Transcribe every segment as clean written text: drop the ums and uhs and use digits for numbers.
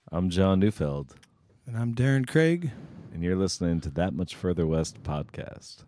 I'm John Neufeld. And I'm Darren Craig. And you're listening to That Much Further West podcast.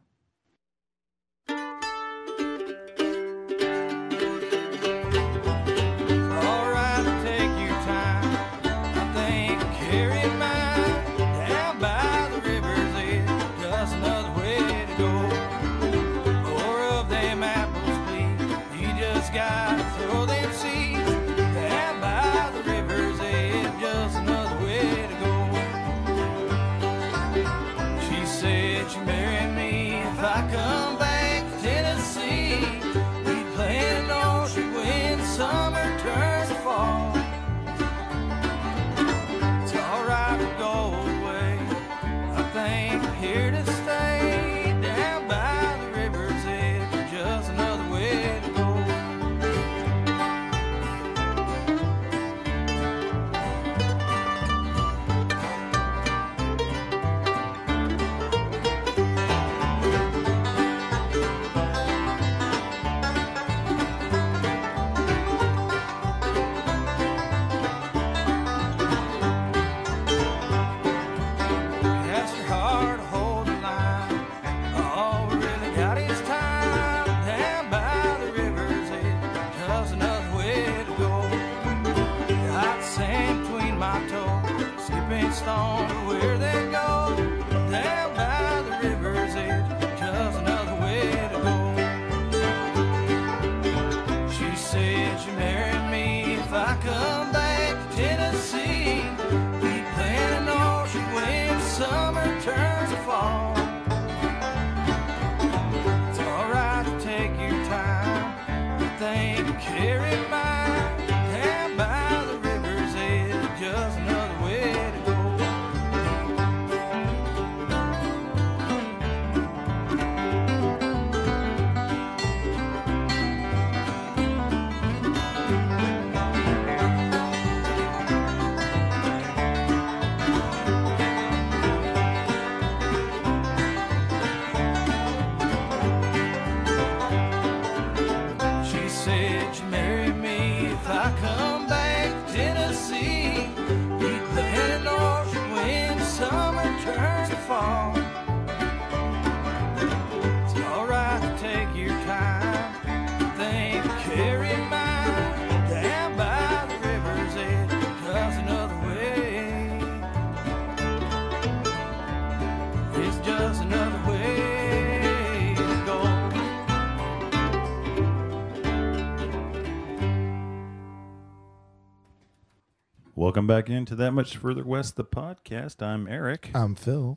Welcome back into That Much Further West, the podcast. I'm Eric. I'm Phil.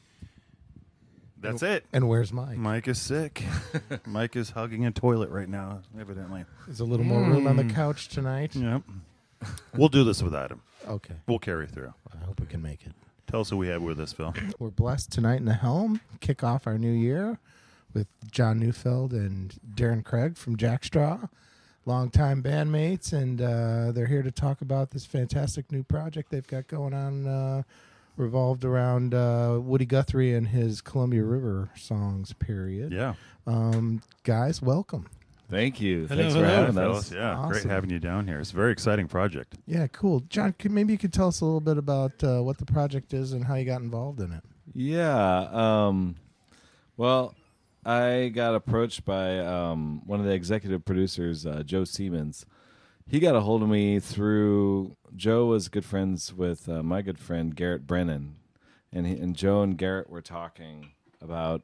That's it. And where's Mike? Mike is sick. Mike is hugging a toilet right now, evidently. There's a little more room on the couch tonight. Yep. We'll do this without him. Okay. We'll carry through. I hope we can make it. Tell us who we have with us, Phil. We're blessed tonight in the helm. Kick off our new year with John Neufeld and Darren Craig from Jackstraw. Longtime bandmates, and they're here to talk about this fantastic new project they've got going on, revolved around Woody Guthrie and his Columbia River songs, period. Yeah. Guys, welcome. Thank you. Hello, Thanks hello. for having Phil. us. Yeah, Awesome. great having you down here. It's a very exciting project. Yeah, cool. John, maybe you could tell us a little bit about what the project is and how you got involved in it. Yeah. Well, I got approached by one of the executive producers, Joe Siemens. He got a hold of me through, Joe was good friends with my good friend Garrett Brennan. And Joe and Garrett were talking about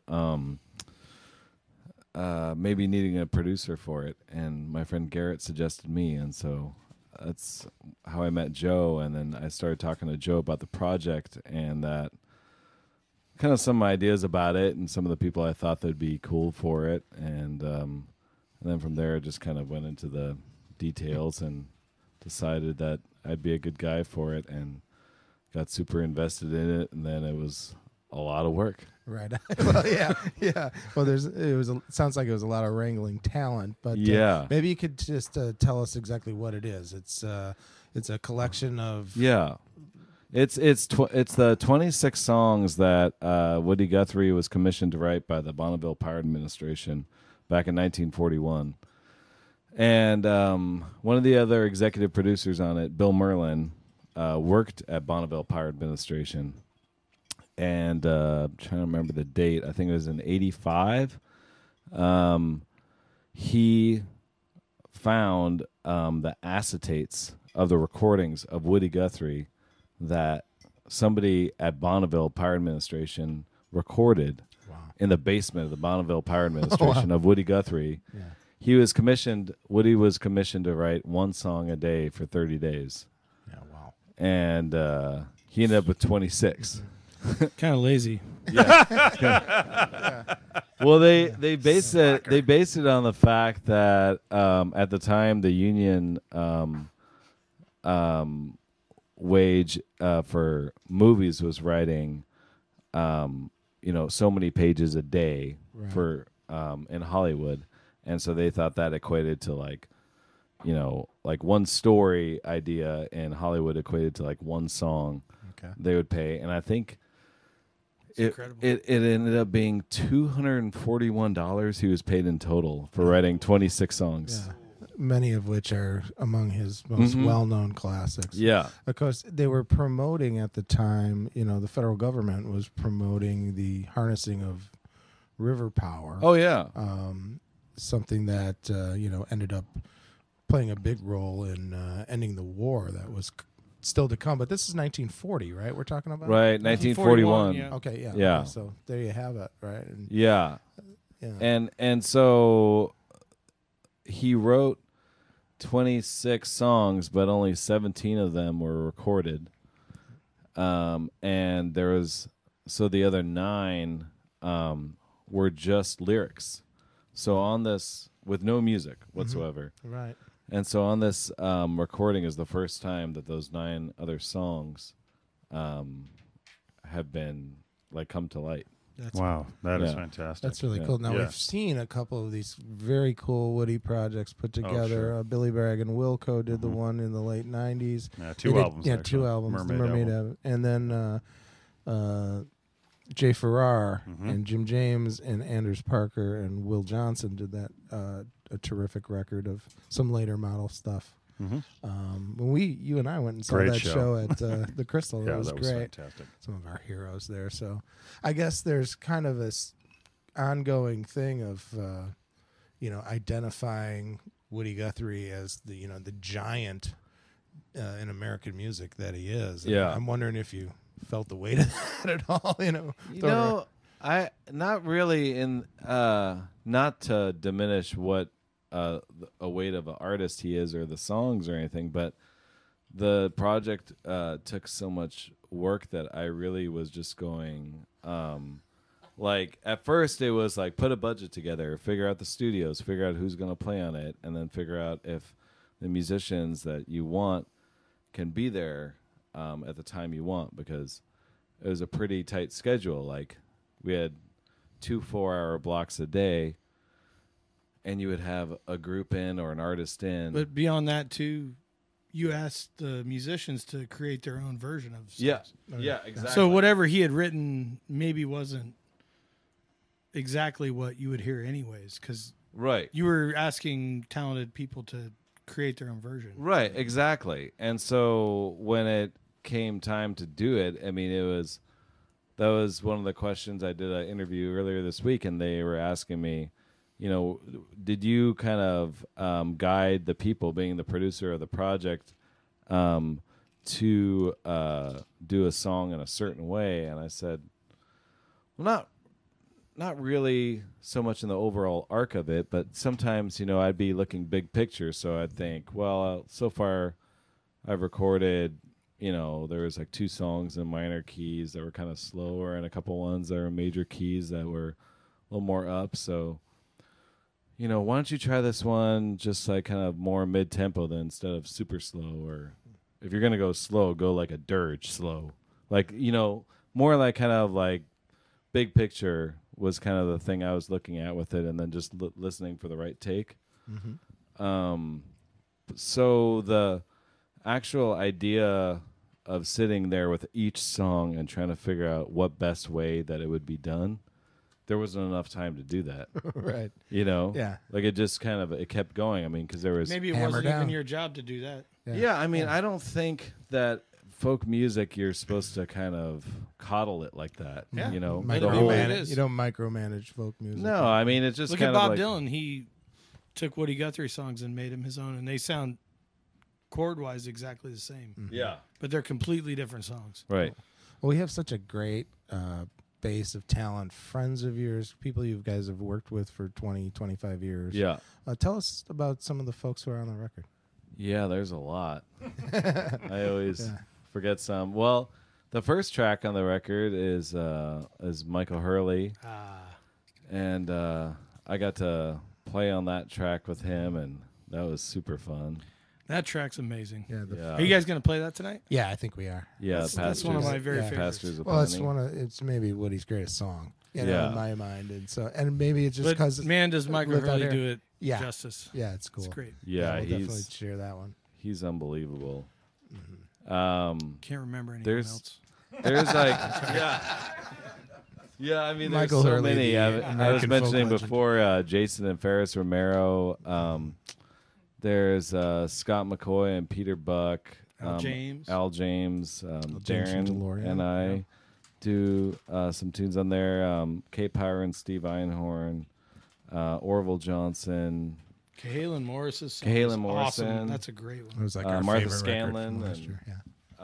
maybe needing a producer for it. And my friend Garrett suggested me. And so that's how I met Joe. And then I started talking to Joe about the project and that. Kind of some ideas about it and some of the people I thought that'd be cool for it, and then from there just kind of went into the details and decided that I'd be a good guy for it and got super invested in it, and then it was a lot of work. Right. Well, yeah. Well, sounds like it was a lot of wrangling talent, but yeah. Maybe you could just tell us exactly what it is. It's a collection of It's the 26 songs that Woody Guthrie was commissioned to write by the Bonneville Pirate Administration back in 1941. And one of the other executive producers on it, Bill Merlin, worked at Bonneville Power Administration, and I'm trying to remember the date. I think it was in '85. He found the acetates of the recordings of Woody Guthrie that somebody at Bonneville Power Administration recorded in the basement of the Bonneville Power Administration of Woody Guthrie. Yeah. Woody was commissioned to write one song a day for 30 days. Yeah, wow. And he ended up with 26. Kind of lazy. Well, they based it on the fact that at the time the union wage for movies was writing so many pages a day for in Hollywood, and so they thought that equated to like one story idea in Hollywood equated to like one song they would pay, and I think it ended up being $241 he was paid in total for writing 26 songs. Yeah. Many of which are among his most well-known classics. Yeah. Of course, they were promoting at the time, the federal government was promoting the harnessing of river power. Oh, yeah. Something that, ended up playing a big role in ending the war that was still to come. But this is 1940, right? We're talking about? Right, 1941. Yeah. Okay, yeah. Yeah. Okay, so there you have it, right? And, Yeah. yeah. And so he wrote 26 songs, but only 17 of them were recorded. And there was the other 9 were just lyrics. So on this, with no music whatsoever. Right. And so on this recording is the first time that those 9 other songs have been come to light. Wow, that is Yeah. fantastic. That's really cool. Now, Yeah. we've seen a couple of these very cool Woody projects put together. sure. Billy Bragg and Wilco did the one in the late 90s. Yeah, They 2 did- albums. Yeah, actually. 2 albums. The Mermaid Mermaid album. And then Jay Farrar Mhm. and Jim James and Anders Parker and Will Johnson did that a terrific record of some later model stuff. Mhm. When you and I went and saw Great that show. show at the Crystal, Yeah, it was that was great. fantastic. Some of our heroes there. So I guess there's kind of this ongoing thing of identifying Woody Guthrie as the giant in American music that he is. And Yeah. I'm wondering if you felt the weight of that at all. I not really in not to diminish what a weight of an artist he is or the songs or anything, but the project took so much work that I really was just going at first it was put a budget together, figure out the studios, figure out who's going to play on it, and then figure out if the musicians that you want can be there at the time you want, because it was a pretty tight schedule. We had 2 4-hour blocks a day, and you would have a group in or an artist in. But beyond that, too, you asked the musicians to create their own version of songs. Yeah, exactly. So whatever he had written maybe wasn't exactly what you would hear anyways, because Right. you were asking talented people to create their own version. Right, exactly. And so when it came time to do it, I mean, that was one of the questions. I did an interview earlier this week, and they were asking me, did you kind of guide the people, being the producer of the project, to do a song in a certain way? And I said, well, not really so much in the overall arc of it, but sometimes, I'd be looking big picture. So I'd think, well, so far I've recorded, there was 2 songs in minor keys that were kind of slower and a couple ones that were major keys that were a little more up. So, why don't you try this one just kind of more mid-tempo then instead of super slow? Or if you're going to go slow, go like a dirge slow. More kind of big picture was kind of the thing I was looking at with it, and then just listening for the right take. Mm-hmm. So the actual idea of sitting there with each song and trying to figure out what best way that it would be done, there wasn't enough time to do that. Right. Yeah. It just kind of, it kept going. I mean, because there was... Maybe it Hammer wasn't down. even your job to do that. Yeah, I mean, I don't think that folk music, you're supposed to kind of coddle it like that. Yeah. You know, Let it the be whole. what it is. You don't micromanage folk music. No, I mean it's just Look kind at of Bob like, Dylan. He took Woody Guthrie songs and made them his own, and they sound chord-wise exactly the same, Yeah. but they're completely different songs. Right. Well, we have such a great base of talent, friends of yours, people you guys have worked with for 20, 25 years. Yeah. Tell us about some of the folks who are on the record. Yeah, there's a lot. I always forget some. Well, the first track on the record is Michael Hurley, and I got to play on that track with him, and that was super fun. That track's amazing. Yeah, Yeah. Are you guys going to play that tonight? yeah, I think we are. Yeah, That's one of my very Yeah. favorites. Pastors of Well, it's Plenty. it's maybe Woody's greatest song, you know, Yeah. in my mind, and maybe it's just But because man, does Michael Live Out Hurley Here. do it Yeah. justice. yeah, it's cool. It's great. Yeah, we'll definitely he's share that one. he's unbelievable. Can't remember anyone There's- else. There's like yeah. I mean, there's Michael so Hurley, many. the I was American folk mentioning legend. before Jason and Ferris Romero. There's Scott McCoy and Peter Buck. Al James. Al James, James from Darren, DeLorean, and I do some tunes on there. Kate Power and Steve Einhorn, Orville Johnson, Cahalan Morris's song Cahalan is awesome. Morrison. That's a great one. It was like our Martha favorite record Scanlon from last and- year. Yeah.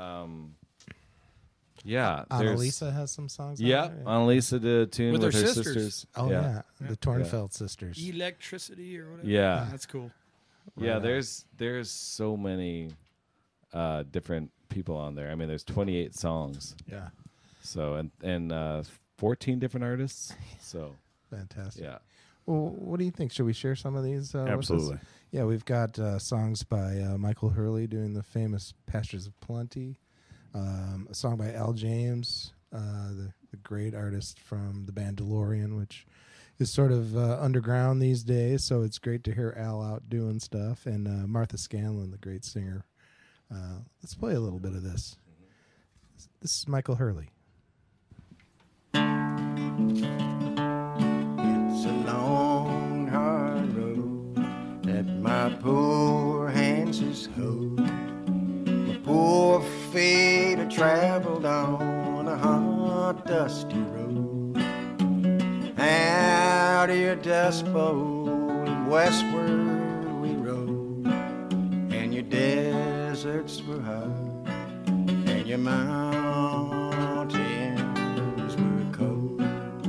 Yeah, there's Annalisa has some songs. Yeah, on there, Annalisa did a tune With with, her her sisters. sisters. Oh yeah. yeah, the Tornfeld sisters. Electricity or whatever. Yeah. That's cool. Yeah, Right. there's so many different people on there. I mean, there's 28 songs. Yeah, So and 14 different artists. So fantastic. yeah. Well, what do you think? Should we share some of these? With us? Absolutely. Yeah, we've got songs by Michael Hurley doing the famous Pastures of Plenty. A song by Al James, the great artist from the band DeLorean, which is sort of underground these days. So it's great to hear Al out doing stuff. And Martha Scanlon, the great singer. Let's play a little bit of this. This is Michael Hurley. It's a long, hard road that my poor hands has hold. My poor feet have traveled on a hot, dusty road. Out of your dust bowl and westward we rode. And your deserts were hot, and your mountains were cold.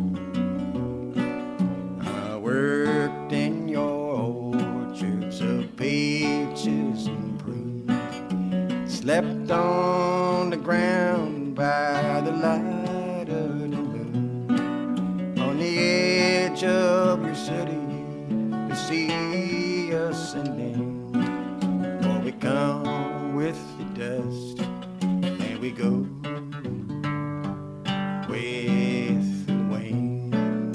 I worked in your orchards of peaches and prunes, slept on the ground by the light of the moon, on the edge of your city to see us ascending. For we come with the dust and we go with the wind.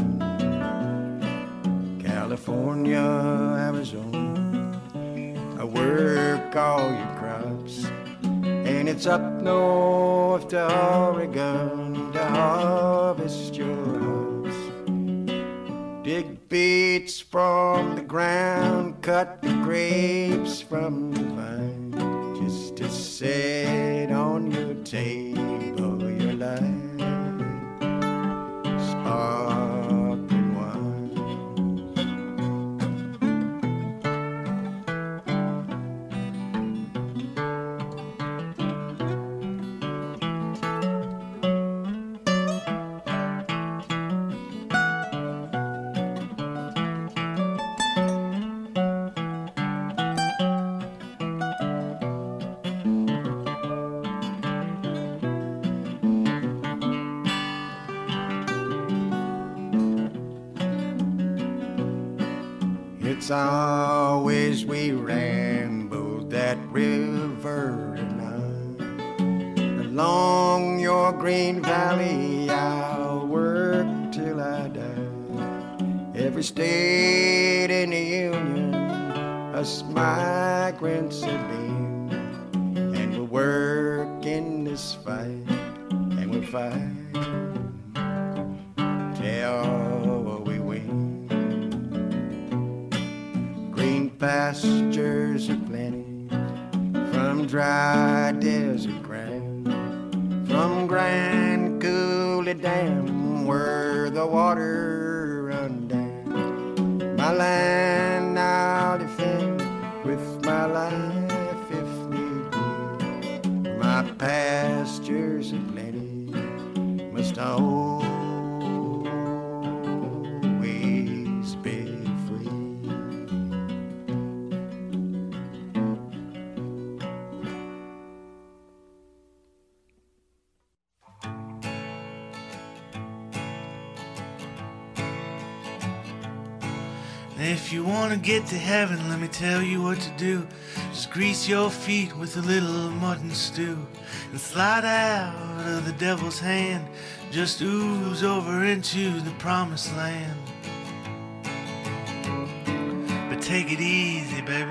California, Arizona, I work all your crops, and it's up north to Oregon to harvest your hops. Dig beets from the ground, cut the grapes from the vine, just to set on your table your light, sparkling wine. It's always we rambled that river tonight. Along your green valley I'll work till I die. Every state in the union us migrants have been, and we'll work in this fight, and we'll fight till we win. Green pastures are plenty, from dry dry desert ground. From Grand Coulee Dam, where the water run down. My land I'll defend with my life if need be. My pastures aplenty must always be free. If you want to get to heaven, let me tell you what to do. Just grease your feet with a little mutton stew and slide out of the devil's hand. Just ooze over into the promised land. But take it easy, baby.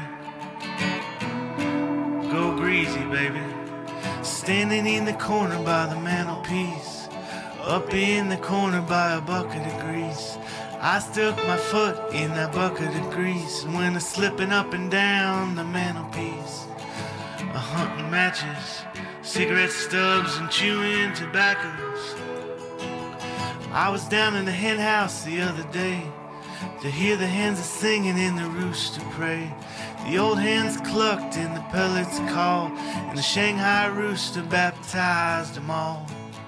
Go greasy, baby. Standing in the corner by the mantelpiece, up in the corner by a bucket of grease, I stuck my foot in that bucket of grease and went a-slipping up and down the mantelpiece, a-hunting matches, cigarette stubs, and chewing tobaccos. I was down in the hen house the other day to hear the hens a-singing and the rooster pray. The old hens clucked and the pellets called, and the Shanghai rooster baptized them all.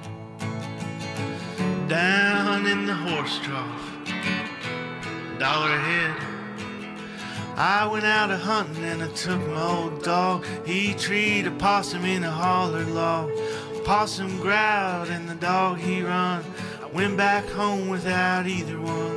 Down in the horse trough, $1 a head, I went out a-hunting and I took my old dog. He treed a possum in a holler log. Possum growled and the dog he run. I went back home without either one.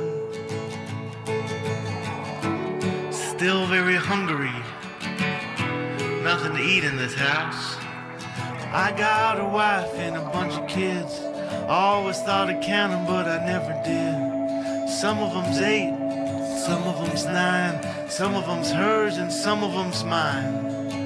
Still very hungry, nothing to eat in this house. I got a wife and a bunch of kids. Always thought I'd count them, but I never did. Some of them's 8, some of them's 9, some of them's hers and some of them's mine.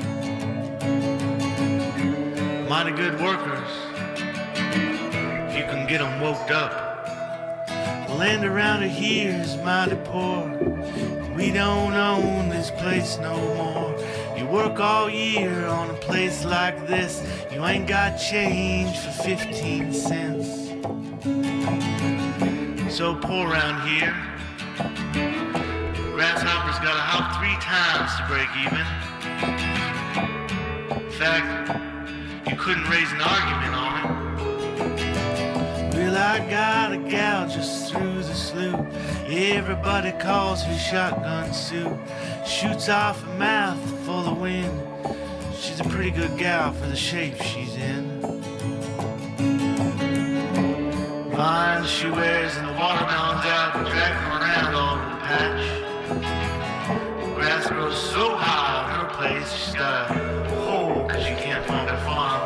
Mighty good workers, if you can get them woked up. The land around here is mighty poor. We don't own this place no more. You work all year on a place like this, you ain't got change for 15 cents. So poor around here, grasshopper's gotta hop 3 times to break even. In fact, you couldn't raise an argument on it. Well, I got a gal just through the slough. Everybody calls her Shotgun Sue. Shoots off a mouth full of wind. She's a pretty good gal for the shape she's in. Vines she wears and the watermelons out and drag them around all over the patch. The grass grows so high on her place, she's got a hole 'cause you can't find a farm.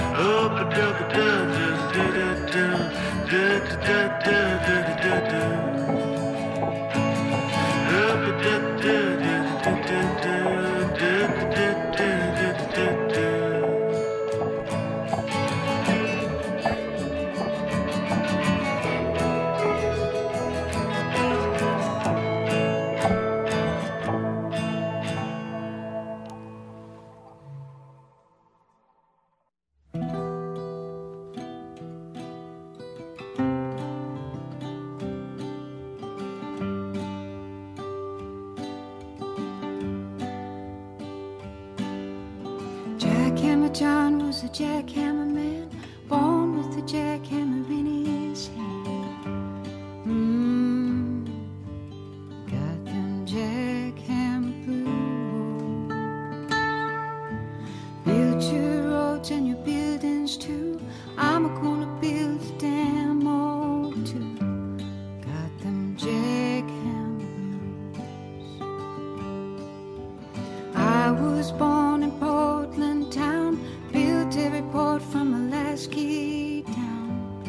Jackhammer John was a jackhammer man, born with a jackhammer in his hand. Got them jackhammer blues. Build your roads and your buildings too. I'm gonna build a damn old too. Got them jackhammer blues. I was born in Portland town, built every port from Alaska down.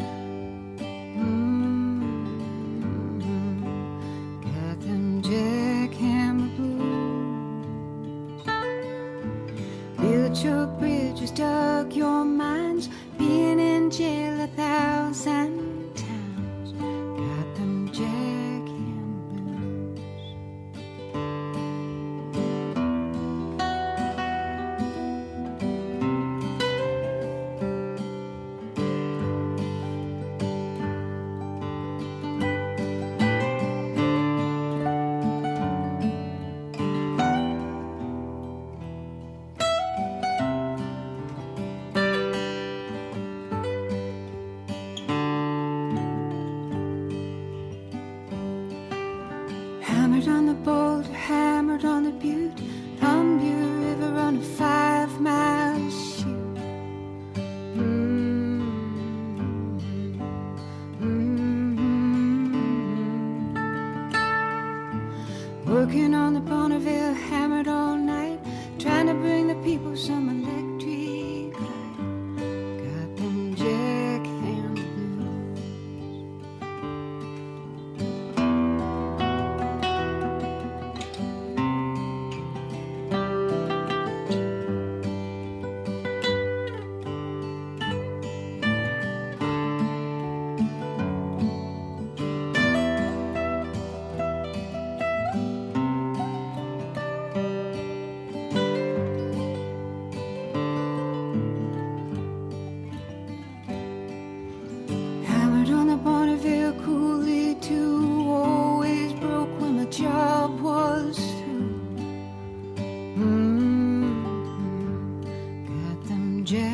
Got them jackhammer blues. Built your bridges, dug your mines, been in jail 1,000 times. Got them jackhammer blues.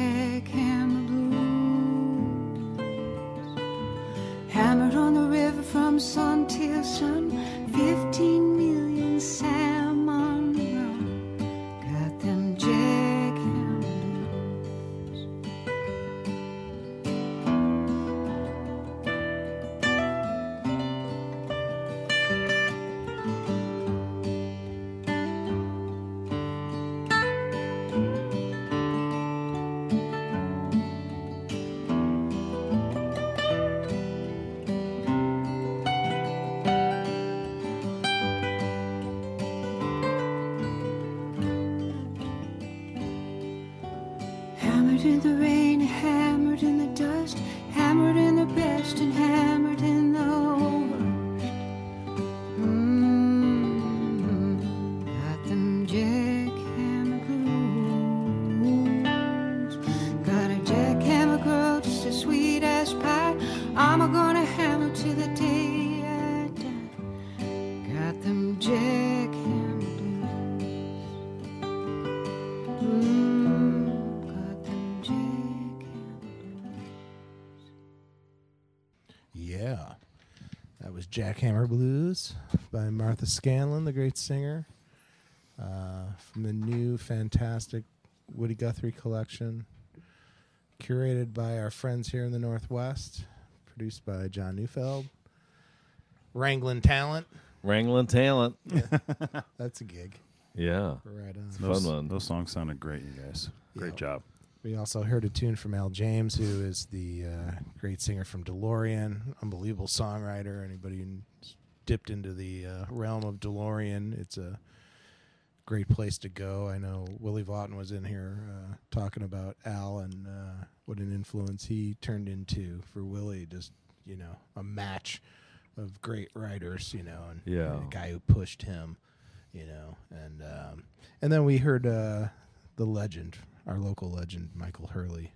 jackhammer blues. Hammered on the river from sun till sun, 15 million salmon run. Got them jackhammer blues. Hammered in the rain, hammered in the dust, hammered in the best and hammered in the worst. Got them jackhammer blues. Got a jackhammer girl just as sweet as pie. I'm gonna hammer till the day I die. Got them jackhammer blues. Got them jackhammer blues. Yeah. That was Jackhammer Blues by Martha Scanlon, the great singer, from the new fantastic Woody Guthrie collection, curated by our friends here in the Northwest, produced by John Neufeld. Wrangling Talent. Wrangling Talent. That's a gig. Yeah. Right on. Fun one. Those songs sounded great, you guys. Great Yeah. job. We also heard a tune from Al James, who is the great singer from DeLorean, unbelievable songwriter. Anybody who's dipped into the realm of DeLorean, it's a great place to go. I know Willie Vaughton was in here talking about Al and what an influence he turned into for Willie. Just, a match of great writers, and Yeah. a guy who pushed him, and then we heard the legend, our local legend, Michael Hurley,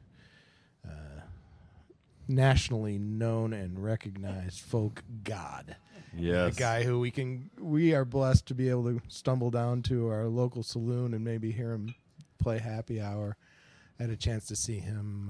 nationally known and recognized folk god. Yes. A guy who we are blessed to be able to stumble down to our local saloon and maybe hear him play happy hour. I had a chance to see him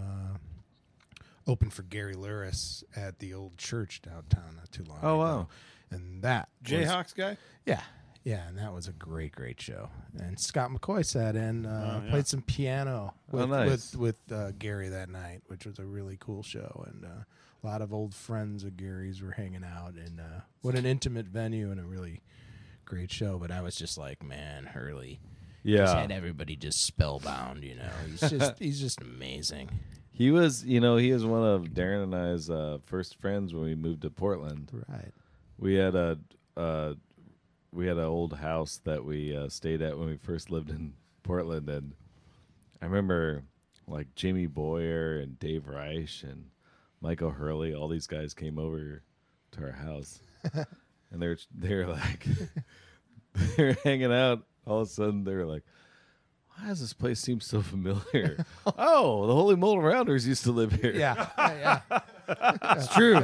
open for Gary Luris at the old church downtown not too long ago. Oh, wow. And that was- Jayhawks guy? yeah, and that was a great great show. And Scott McCoy sat in, played some piano with, nice. with Gary that night, which was a really cool show. And a lot of old friends of Gary's were hanging out, and what an intimate venue and a really great show. But I was just like, man, Hurley, just Yeah. had everybody just spellbound. He's just amazing. He was one of Darren and I's first friends when we moved to Portland. Right. We had an old house that we stayed at when we first lived in Portland, and I remember like Jimmy Boyer and Dave Reich and Michael Hurley, all these guys came over to our house, and they're like they're hanging out. All of a sudden, they were like, "Why does this place seem so familiar?" Oh, the Holy Mold Rounders used to live here. Yeah. It's true.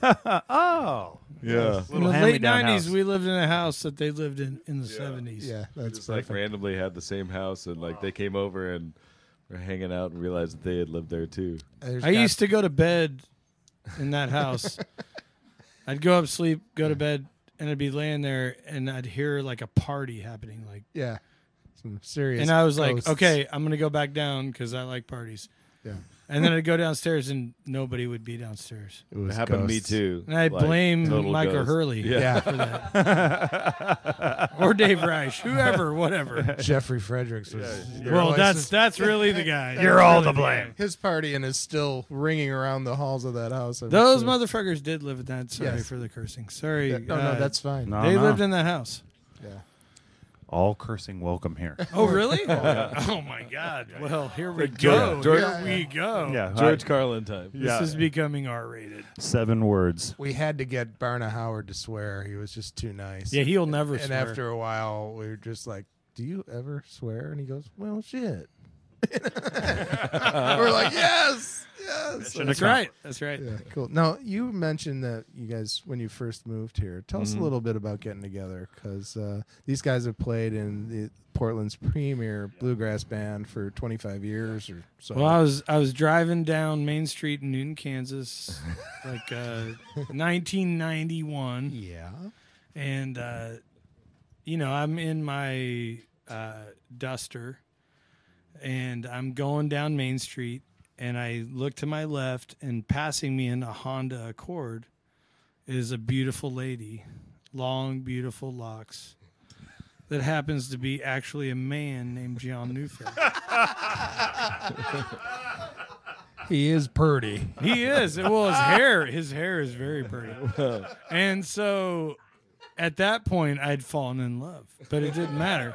Oh. Yeah. In the late 90s, we lived in a house that they lived in the 70s. Yeah, that's Just like perfect. randomly had the same house, and like they came over and were hanging out and realized that they had lived there too. I used to go to bed in that house. I'd go up, sleep, go to bed, and I'd be laying there, and I'd hear like a party happening. Like, some serious. and I was like, ghosts. okay, I'm going to go back down because I like parties. Yeah. And then I'd go downstairs, and nobody would be downstairs. It It was happened to me ghosts. too. And I Like, blame total Michael ghost. Hurley Yeah. for that. Or Dave Reich, whoever, whatever. Jeffrey Fredericks was. Well, that's really the guy. You're all to blame. His party and is still ringing around the halls of that house. I'm Those sure. motherfuckers did live in that. Sorry Yes. for the cursing. Sorry. Yeah, no, that's fine. No. They lived in that house. Yeah. All cursing welcome here. Oh, really? Oh, my God. Well, here we go. go. George- Here we go. Yeah. George Carlin time. This is becoming R-rated. 7 words. We had to get Barna Howard to swear. He was just too nice. Yeah, he'll never And swear. after a while, we were just like, "Do you ever swear?" And he goes, "Well, shit." We're like, "Yes, yes." Mission That's accomplished. right. That's right. Yeah, cool. Now, you mentioned that you guys, when you first moved here, tell us a little bit about getting together, because these guys have played in Portland's premier bluegrass band for 25 years or so. Well, I was driving down Main Street in Newton, Kansas, like 1991, yeah. and I'm in my Duster, and I'm going down Main Street, and I look to my left, and passing me in a Honda Accord is a beautiful lady, long, beautiful locks, that happens to be actually a man named John Neufeld. He is purdy. He is. Well, his hair is very pretty. And so at that point, I'd fallen in love, but it didn't matter.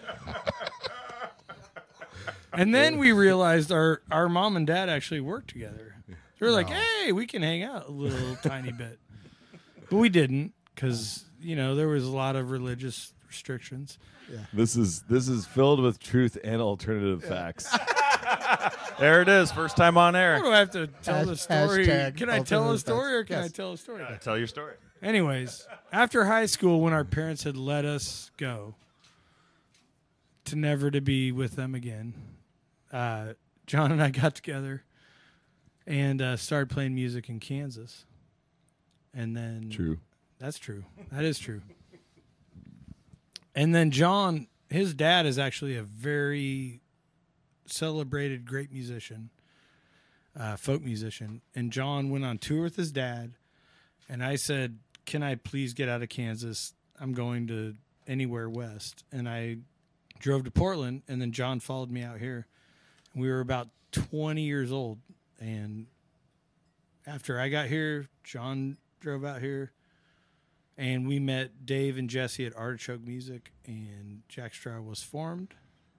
And then we realized our mom and dad actually worked together. So we're like, hey, we can hang out a little tiny bit. But we didn't, because, there was a lot of religious restrictions. This is filled with truth and alternative facts. There it is. First time on Or air. do I have to tell the story? Hashtag Can I tell a alternative story, or facts. can I Yes. tell a story? Tell your story. Anyways, after high school, when our parents had let us go to never to be with them again, John and I got together and started playing music in Kansas. And then True. That's true. That is true. And then John, his dad is actually a very celebrated great musician, folk musician. And John went on tour with his dad. And I said, can I please get out of Kansas? I'm going to anywhere west. And I drove to Portland, and then John followed me out here. We were about 20 years old. And after I got here, John drove out here. And we met Dave and Jesse at Artichoke Music, and Jack Straw was formed.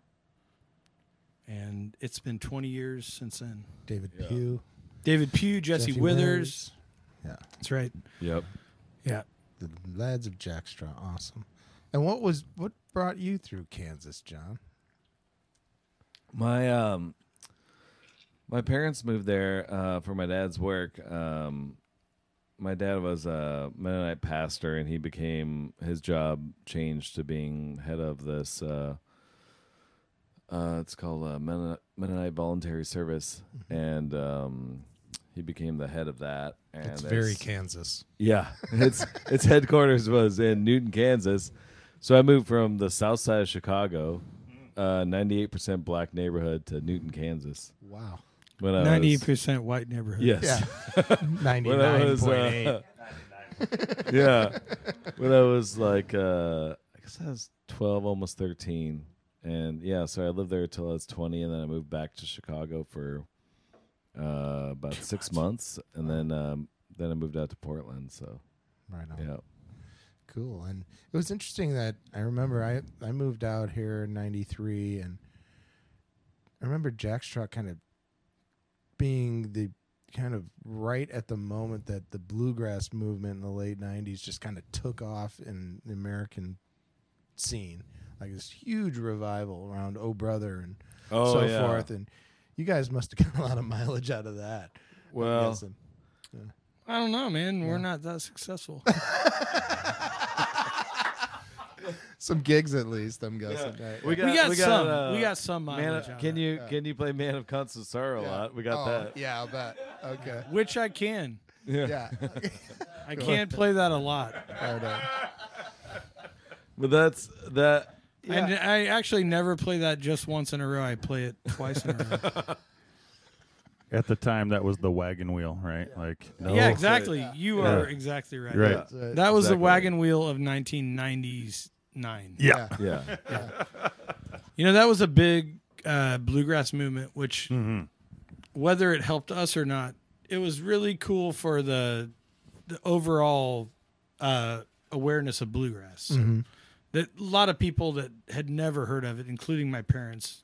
And it's been 20 years since then. David Pugh. David Pugh, Jesse Withers. Yeah. That's right. Yep. Yeah. The lads of Jackstraw. Awesome. And what brought you through Kansas, John? My parents moved there for my dad's work. My dad was a Mennonite pastor, and his job changed to being head of this. It's called Mennonite Voluntary Service, and he became the head of that. And It's very Kansas. Yeah, its headquarters was in Newton, Kansas. So I moved from the south side of Chicago, 98% black neighborhood, to Newton, Kansas. Wow. When I was, 98% white neighborhood. yes, Yeah. when I was 99.8. yeah, when I was like I guess I was 12, almost 13, and yeah, so I lived there until I was 20, and then I moved back to Chicago for about 6 months, and then I moved out to Portland. So Right on. yeah. Cool. And it was interesting that I remember I moved out here in 93, and I remember Jackstraw kind of being the kind of right at the moment that the bluegrass movement in the late 90s just kind of took off in the American scene. Like this huge revival around Oh Brother and so yeah. forth. And you guys must have gotten a lot of mileage out of that. I'm Well, guessing. I don't know, man. We're not that successful. Some gigs at least, I'm guessing. Right. we we got some Man, mileage out can of you play Man of Constant Sorrow a lot? We got that. Yeah, I'll bet. Okay. it, which I can. Yeah. I can't play that a lot. Right on. But that's that. And I actually never play that just once in a row. I play it twice in a row. At the time, that was the wagon wheel, right? Like, no, Yeah, exactly. You are exactly right. Right. That's it. That was Exactly. the wagon wheel of 1999. Yeah. Yeah. That was a big bluegrass movement, which Mm-hmm. whether it helped us or not, it was really cool for the overall awareness of bluegrass. Mm-hmm. That a lot of people that had never heard of it, including my parents,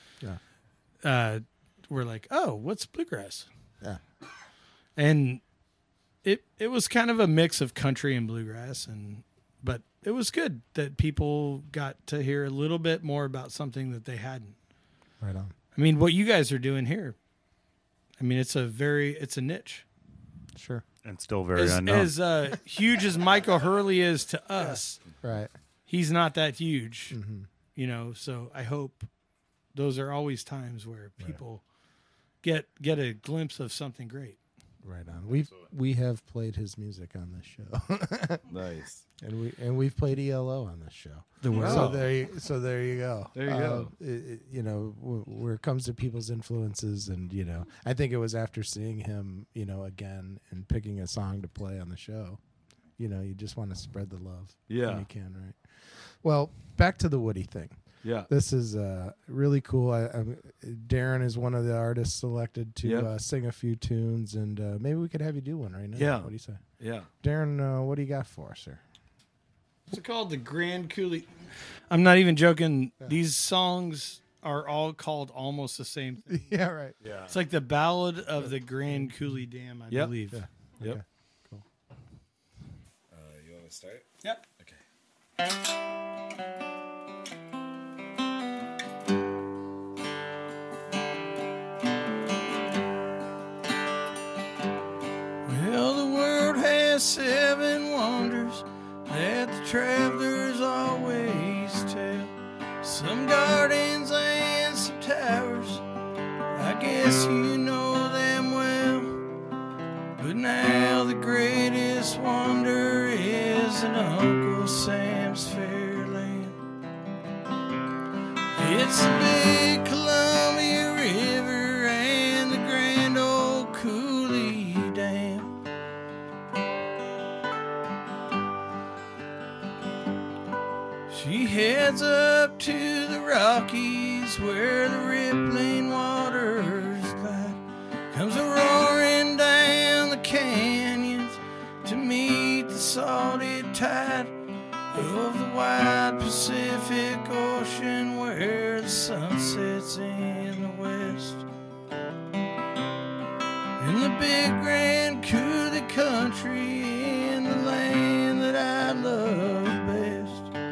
were like, "Oh, what's bluegrass?" Yeah. And it was kind of a mix of country and bluegrass, but it was good that people got to hear a little bit more about something that they hadn't. Right on. I mean, what you guys are doing here I mean, it's a niche. Sure. And still very unknown. As huge as Michael Hurley is to us, Right. he's not that huge. Mm-hmm. You know, so I hope those are always times where people get a glimpse of something great. Right on. We have played his music on this show. Nice. And we've played ELO on this show. Wow. So there you go. There you go. You know, where it comes to people's influences, and you know, I think it was after seeing him, you know, again and picking a song to play on the show. You know, you just want to spread the love. Yeah. When you can, right? Well, back to the Woody thing. Yeah. This is really cool. Darren is one of the artists selected to sing a few tunes, and maybe we could have you do one right now. Yeah. What do you say? Yeah. Darren, what do you got for us, sir? It's called the Grand Coulee. I'm not even joking. These songs are all called almost the same thing. Yeah, right. Yeah. It's like the Ballad of the Grand Coulee Dam, I Yep. believe. Yeah. Yep. Okay. Cool. You want to start? Yep. Okay. Well, the world has 7 wonders that the travelers always tell. Some gardens and some towers, I guess you know them well. But now the greatest wonder is in Uncle Sam's Fairland. It's the big Columbia River and the grand old Coulee Dam. She heads up to the Rockies where the rippling waters glide. Comes a roaring down the canyons to meet the salty tide of the wide Pacific Ocean where the sun sets in the west. In the big Grand Coulee country, in the land that I love best.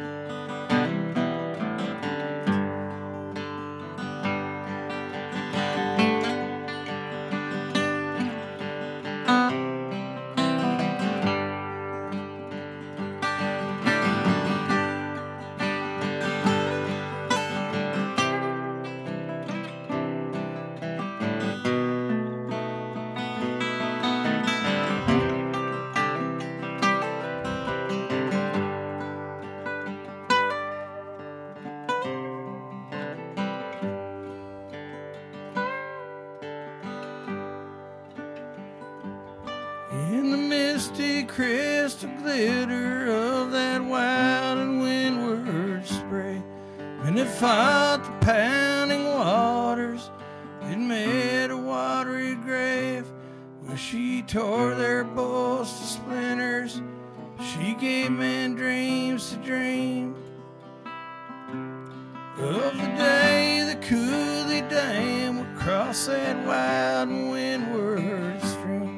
In the misty crystal glitter of that wild and windward spray, when it fought the pounding waters, it made a watery grave where she tore their bulls to splinters. She gave men dreams to dream of the day the Coulee Dam would cross that wild and windward stream.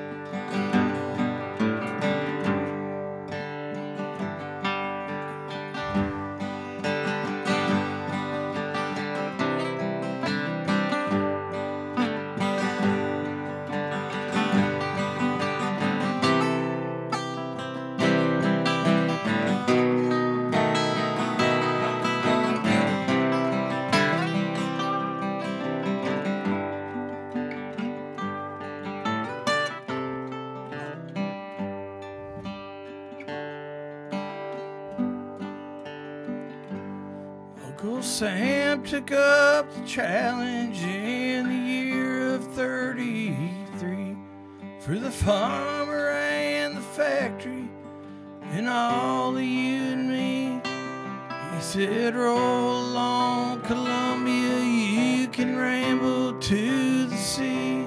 Uncle Sam took up the challenge in the year of 33 for the farmer and the factory and all of you and me. He said, roll along Columbia, you can ramble to the sea.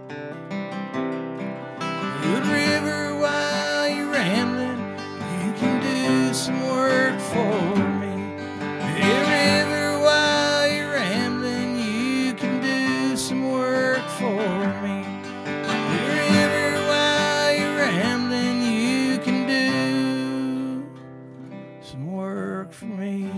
Good river, while you're rambling, you can do some work for me. Hey, river, while you're rambling, you can do some work for me. Hey, river, while you're rambling, you can do some work for me.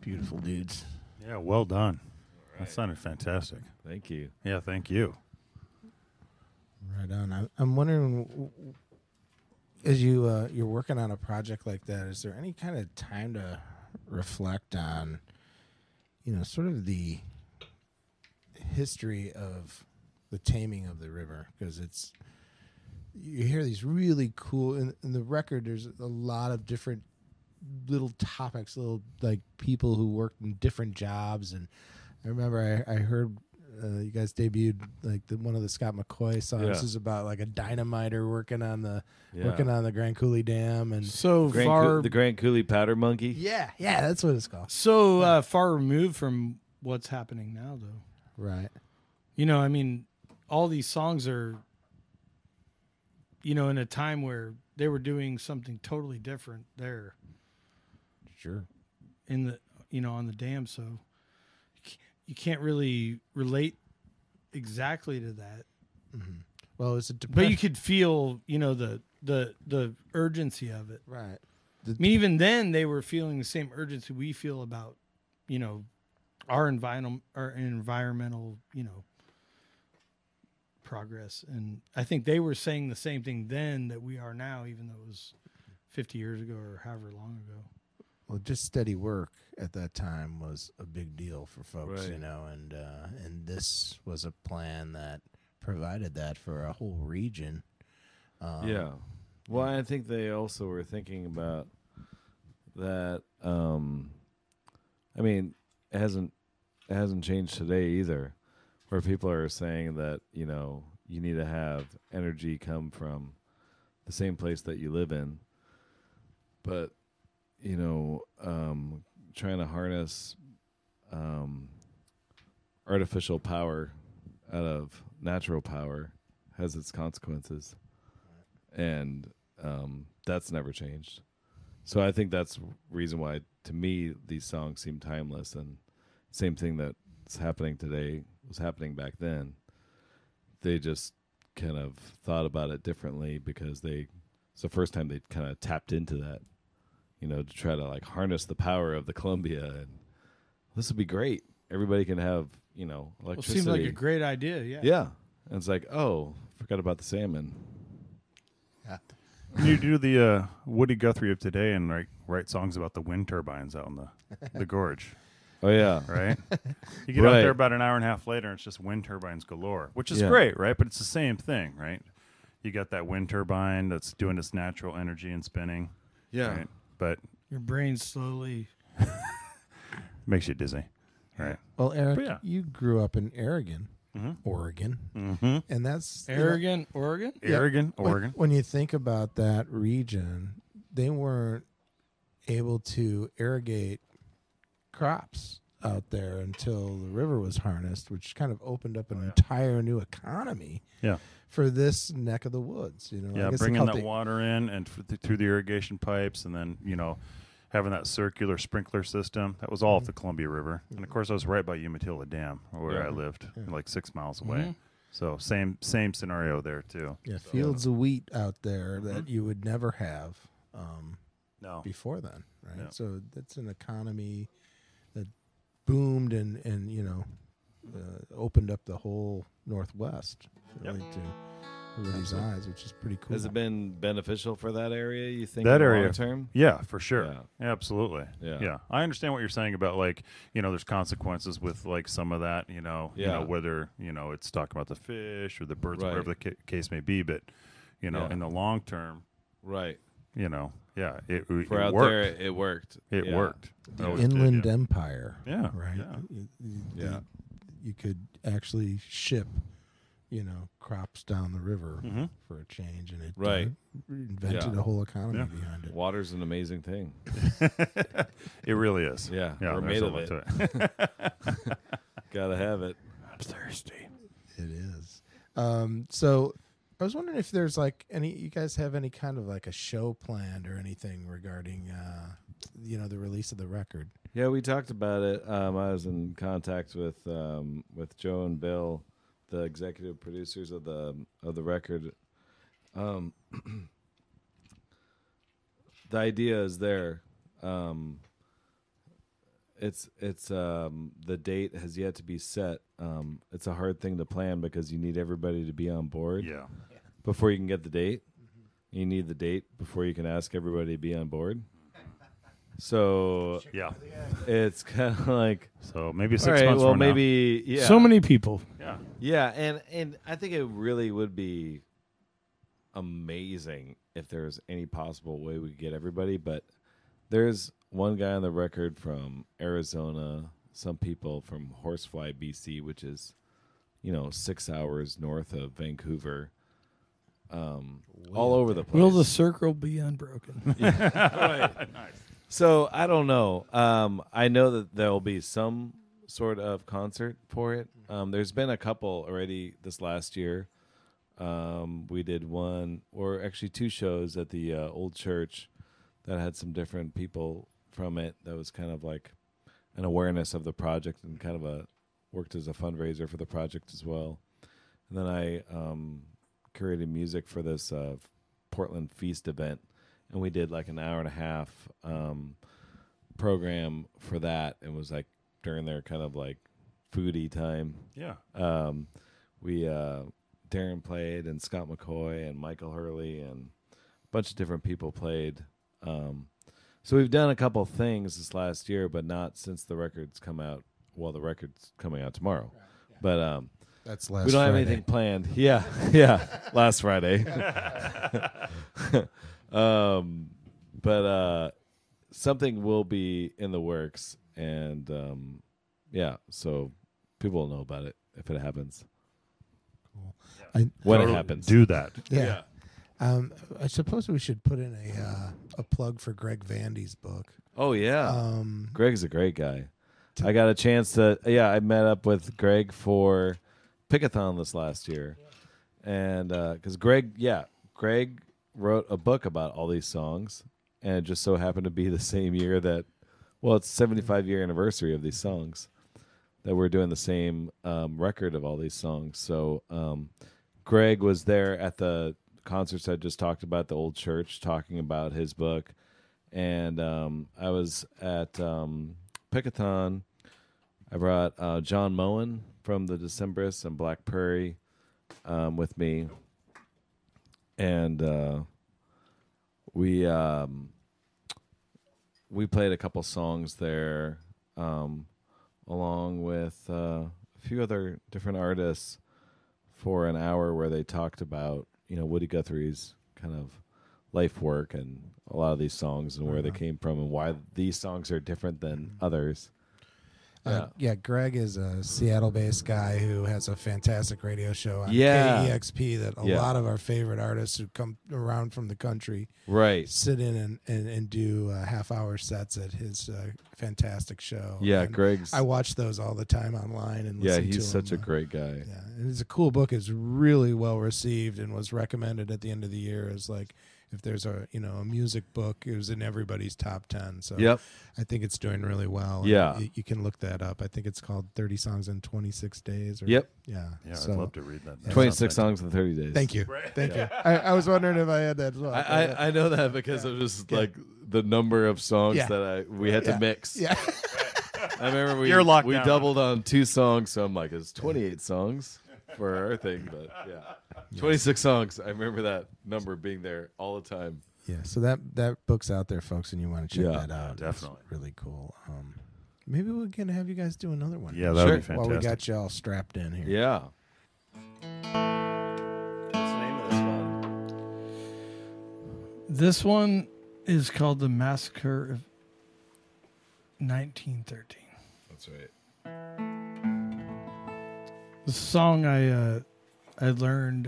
Beautiful dudes. Yeah, well done. That sounded fantastic. Thank you. Yeah, thank you. Right on. I'm wondering, as you're working on a project like that, is there any kind of time to reflect on, sort of the history of the taming of the river? Because you hear these really cool in the record. There's a lot of different little topics, little like people who worked in different jobs, and I remember I heard you guys debuted like one of the Scott McCoy songs Yeah. is about like a dynamiter working on the Yeah. Grand Coulee Dam, and So The Grand Coulee Powder Monkey. yeah, that's what it's called. far removed from what's happening now, though. Right. I mean, all these songs are, in a time where they were doing something totally different there Sure. in the, on the dam. So you can't really relate exactly to that, Well, it's a but you could feel, the urgency of it. right. I mean, even then they were feeling the same urgency we feel about, our environmental, progress. And I think they were saying the same thing then that we are now, even though it was 50 years ago or however long ago. Well, just steady work at that time was a big deal for folks, Right. and this was a plan that provided that for a whole region. Yeah. Well, I think they also were thinking about that. I mean, it hasn't changed today either, where people are saying that you need to have energy come from the same place that you live in, but trying to harness artificial power out of natural power has its consequences. And that's never changed. So I think that's the reason why, to me, these songs seem timeless. And same thing that's happening today was happening back then. They just kind of thought about it differently because it's the first time they kind of tapped into that, to try to like harness the power of the Columbia. And this would be great. Everybody can have, Well, it electricity. seemed like a great idea. Yeah. Yeah. And it's like, oh, forgot about the salmon. You do the Woody Guthrie of today and write songs about the wind turbines out in the gorge, Oh, yeah. right? You get out Right. there about an hour and a half later, and it's just wind turbines galore, which is Yeah. great, right? But it's the same thing, right? You got that wind turbine that's doing its natural energy and spinning, Yeah. right? But Your brain slowly. makes you dizzy, right? Well, Eric, But yeah. you grew up in Oregon, Mm-hmm. Oregon, Mm-hmm. and that's Oregon, Oregon? Yeah. Oregon. When you think about that region, they weren't able to irrigate crops out there until the river was harnessed, which kind of opened up an entire new economy Yeah. for this neck of the woods. I Yeah, guess they bringing call that it water in and through the irrigation pipes, and then having that circular sprinkler system. That was all off the Columbia River, and of course, I was right by Umatilla Dam, where Yeah. I lived, like 6 miles away. Mhm. So same scenario there too. fields of wheat out there that you would never have No, before then, right? Yeah. So that's an economy that boomed and opened up the whole Northwest really to everybody's eyes, which is pretty cool. Has it been beneficial for that area, you think, That in the area. long term? yeah, for sure. Yeah. Absolutely. Yeah. I understand what you're saying about there's consequences with like some of that, Yeah. whether, it's talking about the fish or the birds, Right. whatever the case may be. But, Yeah. in the long term, Right. it For out worked. there, it worked. It Yeah. worked. The Always did, Inland yeah. Empire. Yeah, Right. yeah. Yeah. You could actually ship, crops down the river Mhm. for a change, and it Right. invented Yeah. a whole economy Yeah. behind it. Water's an amazing thing. It really is. Yeah. Yeah, We're there's made a of lot it. to it. Gotta have it. I'm thirsty. It is. So I was wondering if there's you guys have any kind of like a show planned or anything regarding, the release of the record. Yeah, we talked about it. I was in contact with Joe and Bill, the executive producers of the record. The idea is there. it's the date has yet to be set. It's a hard thing to plan because you need everybody to be on board Yeah. before you can get the date. You need the date before you can ask everybody to be on board. So Yeah. it's kind of like, So maybe 6 all right, months well, from now. maybe, yeah. So many people. Yeah. Yeah, and I think it really would be amazing if there was any possible way we could get everybody, but there's one guy on the record from Arizona, some people from Horsefly, BC, which is, 6 hours north of Vancouver, all over the place. Will the circle be unbroken? Right. So I don't know. I know that there will be some sort of concert for it. There's been a couple already this last year. We did one, or actually 2 shows at the old church that had some different people from it. That was kind of like an awareness of the project and kind of worked as a fundraiser for the project as well. And then I curated music for this Portland Feast event, and we did like an hour and a half program for that. It was like during their kind of like foodie time. Yeah. We Darren played, and Scott McCoy and Michael Hurley and a bunch of different people played. So we've done a couple things this last year, but not since the record's come out. Well, the record's coming out tomorrow, but That's last we don't have Friday. anything planned. Yeah, yeah, last Friday. But something will be in the works, and yeah, so people will know about it if it happens. When Totally it happens. Do that. Yeah. I suppose we should put in a plug for Greg Vandy's book. Oh yeah, Greg's a great guy. t- I got a chance to. Yeah, I met up with Greg for Pickathon this last year, and because Greg wrote a book about all these songs, and it just so happened to be the same year that, well, it's 75-year anniversary of these songs that we're doing the same record of all these songs. So Greg was there at the concerts I just talked about, the old church, talking about his book, and I was at Pickathon. I brought John Moen from the Decemberists and Black Prairie with me, and we played a couple songs there, along with a few other different artists for an hour where they talked about, Woody Guthrie's kind of life work and a lot of these songs and where they came from and why these songs are different than others. Yeah, Greg is a Seattle-based guy who has a fantastic radio show on Yeah. KEXP that a lot of our favorite artists who come around from the country Right. sit in and do half-hour sets at his fantastic show. Yeah, And Greg's. I watch those all the time online and Yeah, listen to he's such a him. great guy. Yeah, and it's a cool book. It's really well received and was recommended at the end of the year as like if there's a music book, it was in everybody's top 10. So Yep. I think it's doing really well. And Yeah. you can look that up. I think it's called 30 Songs in 26 Days. Or, Yep. Yeah. Yeah, So, I'd love to read that. That 26 sounds songs in 30 days. Thank you. Thank you. I was wondering if I had that as well. I know that because of just like the number of songs Yeah. that we had to mix. Yeah. I remember You're locked we down. doubled on 2 songs, so I'm like, it's 28 songs for our thing, but yeah. 26 songs. I remember that number being there all the time. Yeah. So that book's out there, folks, and you want to check Yeah, that out. definitely. It's really cool. Maybe we can have you guys do another one. Yeah, that would be Sure. While we fantastic. got you all strapped in here. Yeah. What's the name of this one? This one is called The Massacre of 1913. That's right. The song I learned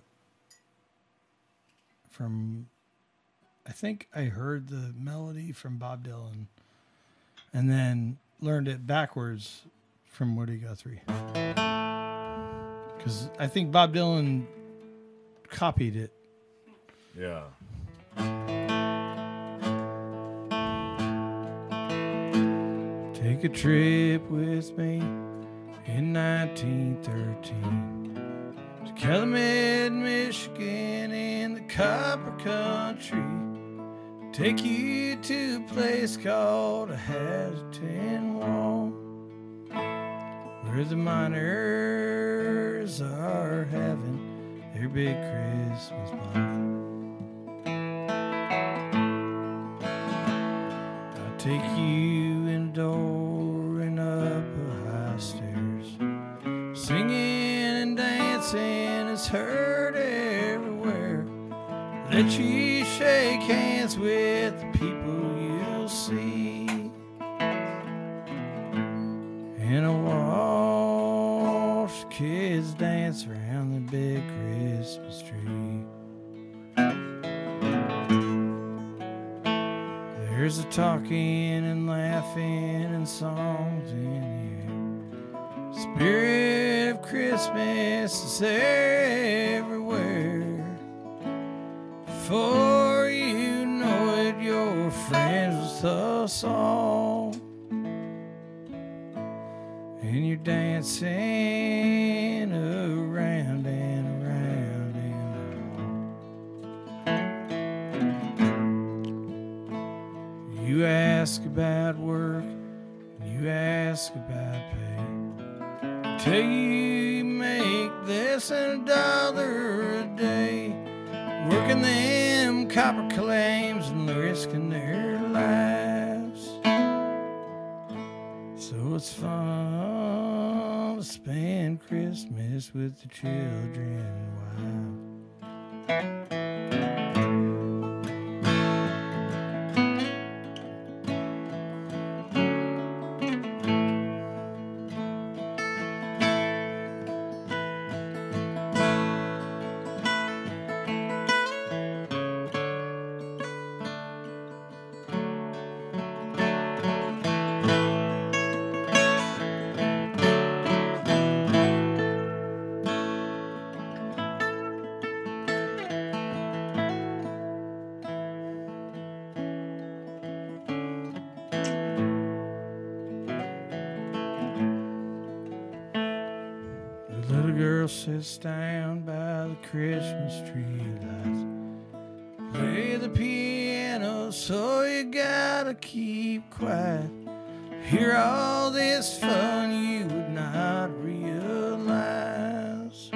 from, I think I heard the melody from Bob Dylan, and then learned it backwards from Woody Guthrie. Because I think Bob Dylan copied it. Yeah. Take a trip with me in 1913 to Calumet, Michigan, in the copper country. take you to a place called a Hatton Wall, where the miners are having their big Christmas ball. I'll take you in the door and up a high stairs. Singing and dancing is heard everywhere. Let you shake hands with the people you'll see. And a wash kids dance around the big Christmas tree. There's a talking and laughing and songs in the air. Spirit of Christmas is everywhere. Before you know it, your friends with us all, and you're dancing around and around and around. You ask about work, you ask about pay. Till you make less than $1 a day, working them copper claims and risking their lives. So it's fun to spend Christmas with the children and wives. The little girl sits down by the Christmas tree lights. Play the piano, so you gotta keep quiet. Hear all this fun you would not realize.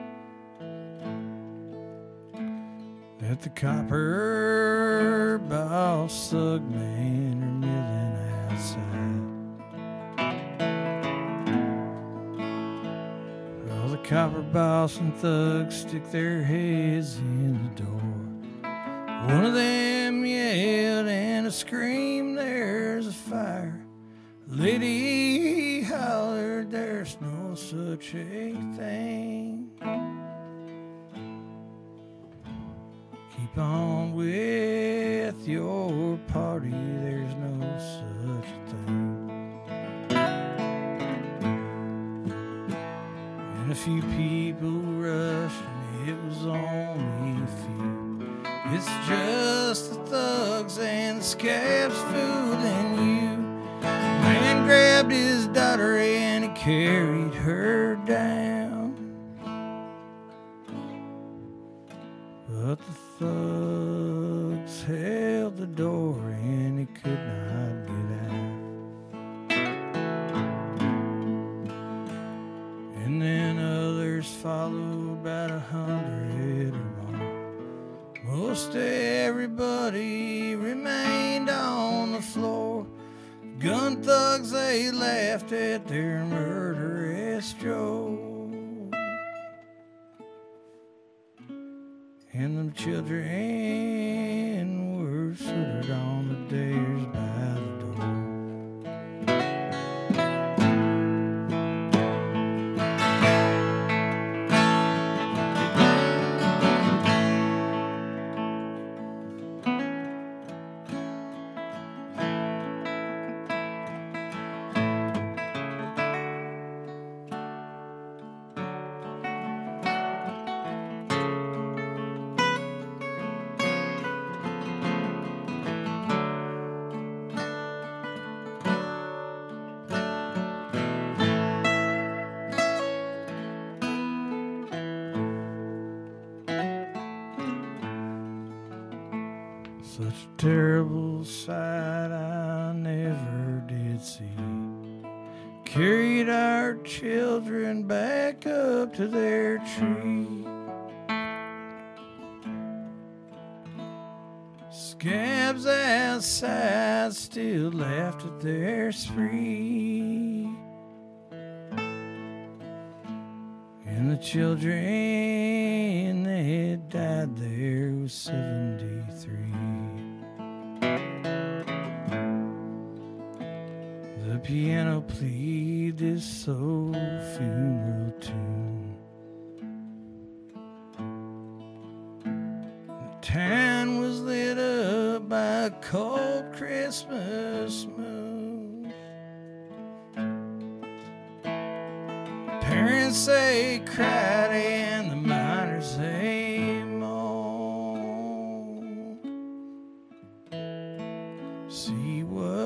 That the copper boss thug men are milling outside. All the copper boss and thugs stick their heads in the door. One of them yelled and screamed, "There's a fire." Lady hollered, "There's no such a thing." Keep on with your party, there's no such a thing. And a few people rushed, and it was only a few. It's just the thugs and the scabs fooling you. Man grabbed his daughter and he carried her down. But the thugs held the door and he could not get out. And then others followed, about 100 or more. Most everybody remained on the floor. Gun thugs, they laughed at their murderous joke. And them children were sitting on the stairs by the door. Such a terrible sight I never did see. Carried our children back up to their tree. Scabs outside still laughed at their spree. And the children that had died there was 73. The piano played this soul funeral tune. The town was lit up by a cold Christmas moon. Parents say cried and the miners say moan. See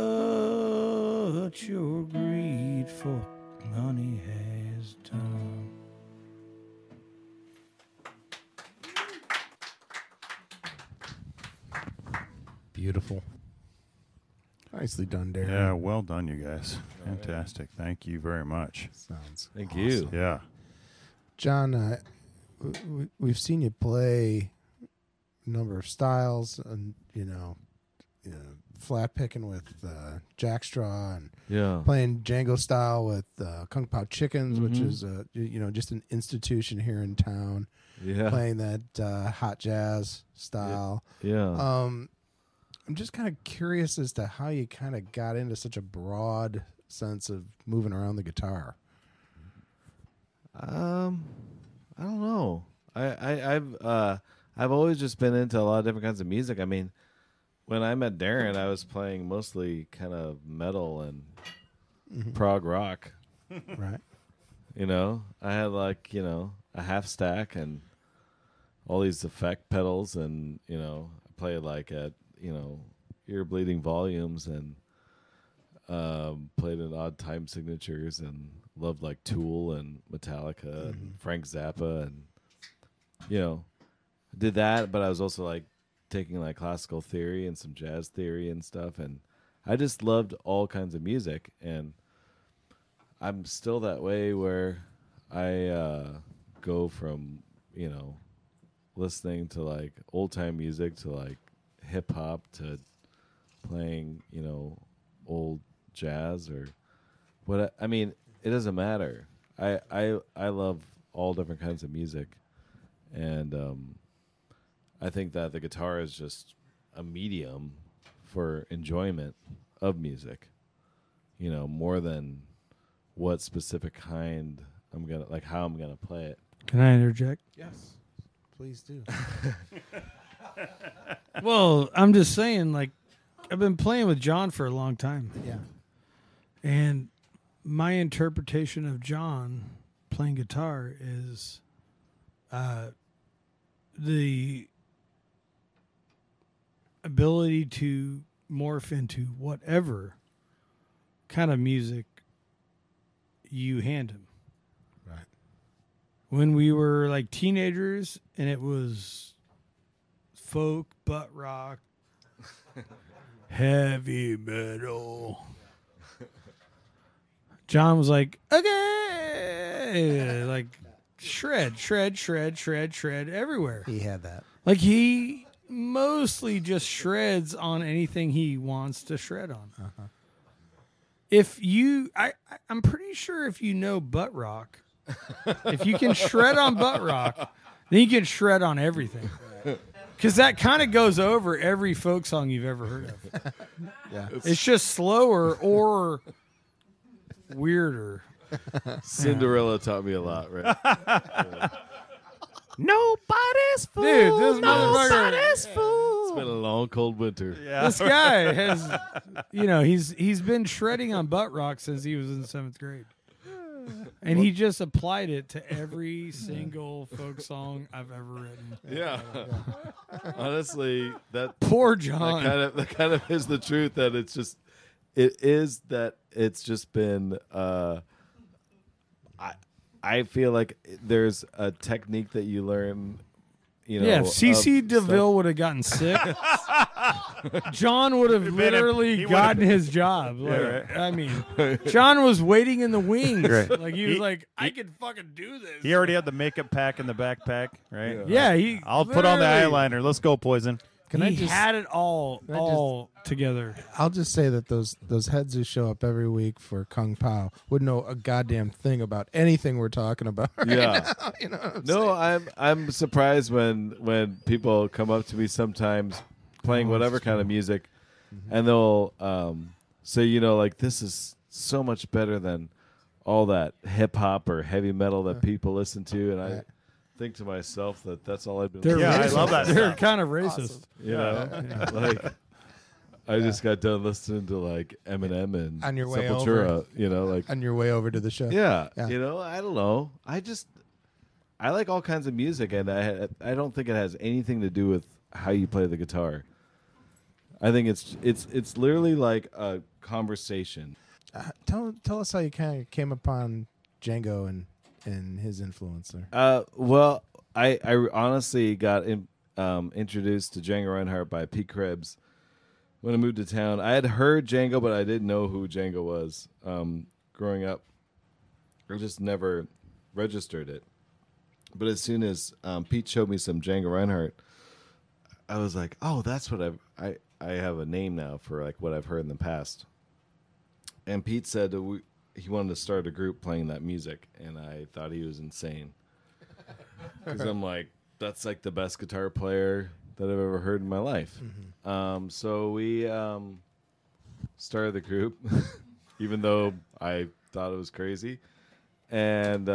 what your greed for money has done. Beautiful. Nicely done, Darren. Yeah, well done, you guys. Fantastic. Thank you very much. Sounds Thank awesome. you. Yeah. John, we've seen you play a number of styles, and flat picking with Jackstraw, and Yeah. playing Django style with Kung Pao Chickens, which Mhm. is just an institution here in town. Yeah. Playing that hot jazz style. Yeah. I'm just kind of curious as to how you kind of got into such a broad sense of moving around the guitar. I don't know. I've always just been into a lot of different kinds of music. I mean, when I met Darren, I was playing mostly kind of metal and prog rock. Right. I had a half stack and all these effect pedals, and I played like at ear bleeding volumes, and played in odd time signatures, and loved like Tool and Metallica and Frank Zappa, and did that. But I was also like taking like classical theory and some jazz theory and stuff, and I just loved all kinds of music. And I'm still that way, where I go from listening to like old time music to like hip hop to playing old jazz or what. I mean, it doesn't matter. I love all different kinds of music, and I think that the guitar is just a medium for enjoyment of music, more than what specific kind how I'm gonna play it. Can I interject? Yes. Please do. Well, I'm just saying, like, I've been playing with John for a long time. Yeah. And my interpretation of John playing guitar is the ability to morph into whatever kind of music you hand him. Right. When we were like teenagers and it was folk, butt rock, heavy metal, John was like, okay, like shred everywhere. He had that. Like he mostly just shreds on anything he wants to shred on. Uh-huh. If you, I'm pretty sure if you know butt rock, if you can shred on butt rock, then you can shred on everything. Because that kind of goes over every folk song you've ever heard of. Yeah. It's just slower or weirder. Cinderella taught me a lot, right? Nobody's fool. Dude, this motherfucker. It's been a long, cold winter. This guy has, he's been shredding on butt rock since he was in 7th grade. And he just applied it to every single folk song I've ever written. Yeah. Honestly, that Poor John. that kind of is the truth, that it's just been I feel like there's a technique that you learn, Yeah, if CC of DeVille stuff. would have gotten sick, John would have He literally would've- gotten his job. Like, right. I mean, John was waiting in the wings. Right. Like he was like, I can fucking do this. He already had the makeup pack in the backpack, right? Yeah, he. I'll put on the literally- eyeliner. Let's go, Poison. Can he I just? had it all I just- together. I'll just say that those heads who show up every week for Kung Pao would know a goddamn thing about anything we're talking about. Right Yeah. now, you know what I'm No, saying? I'm surprised when people come up to me sometimes playing whatever kind of music, and they'll say, like, this is so much better than all that hip hop or heavy metal that people listen to, and I Right. think to myself that that's all I've been. They're Yeah, I racist. love that They're stuff. kind of racist. You know, like I just got done listening to like Eminem and On your way Sepultura. Like On your way over to the show. yeah, Yeah. I don't know. I like all kinds of music, and I don't think it has anything to do with how you play the guitar. I think it's literally like a conversation. Tell us how you kind of came upon Django and his influence there. Well, I honestly got introduced to Django Reinhardt by Pete Krebs when I moved to town. I had heard Django, but I didn't know who Django was growing up. I just never registered it. But as soon as Pete showed me some Django Reinhardt, I was like, oh, that's what I have a name now for like what I've heard in the past. And Pete said that he wanted to start a group playing that music, and I thought he was insane. Because I'm like, that's like the best guitar player that I've ever heard in my life. So we started the group, even though I thought it was crazy. And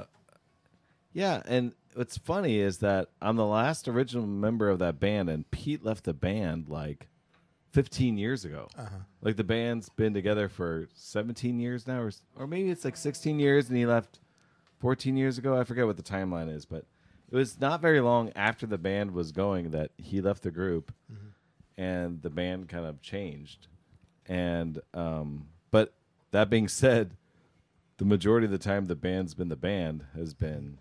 yeah, and what's funny is that I'm the last original member of that band, and Pete left the band like 15 years ago. Like the band's been together for 17 years now, or maybe it's like 16 years, and he left 14 years ago. I forget what the timeline is, but it was not very long after the band was going that he left the group, and the band kind of changed. And but that being said, the majority of the time the band's been the band has been,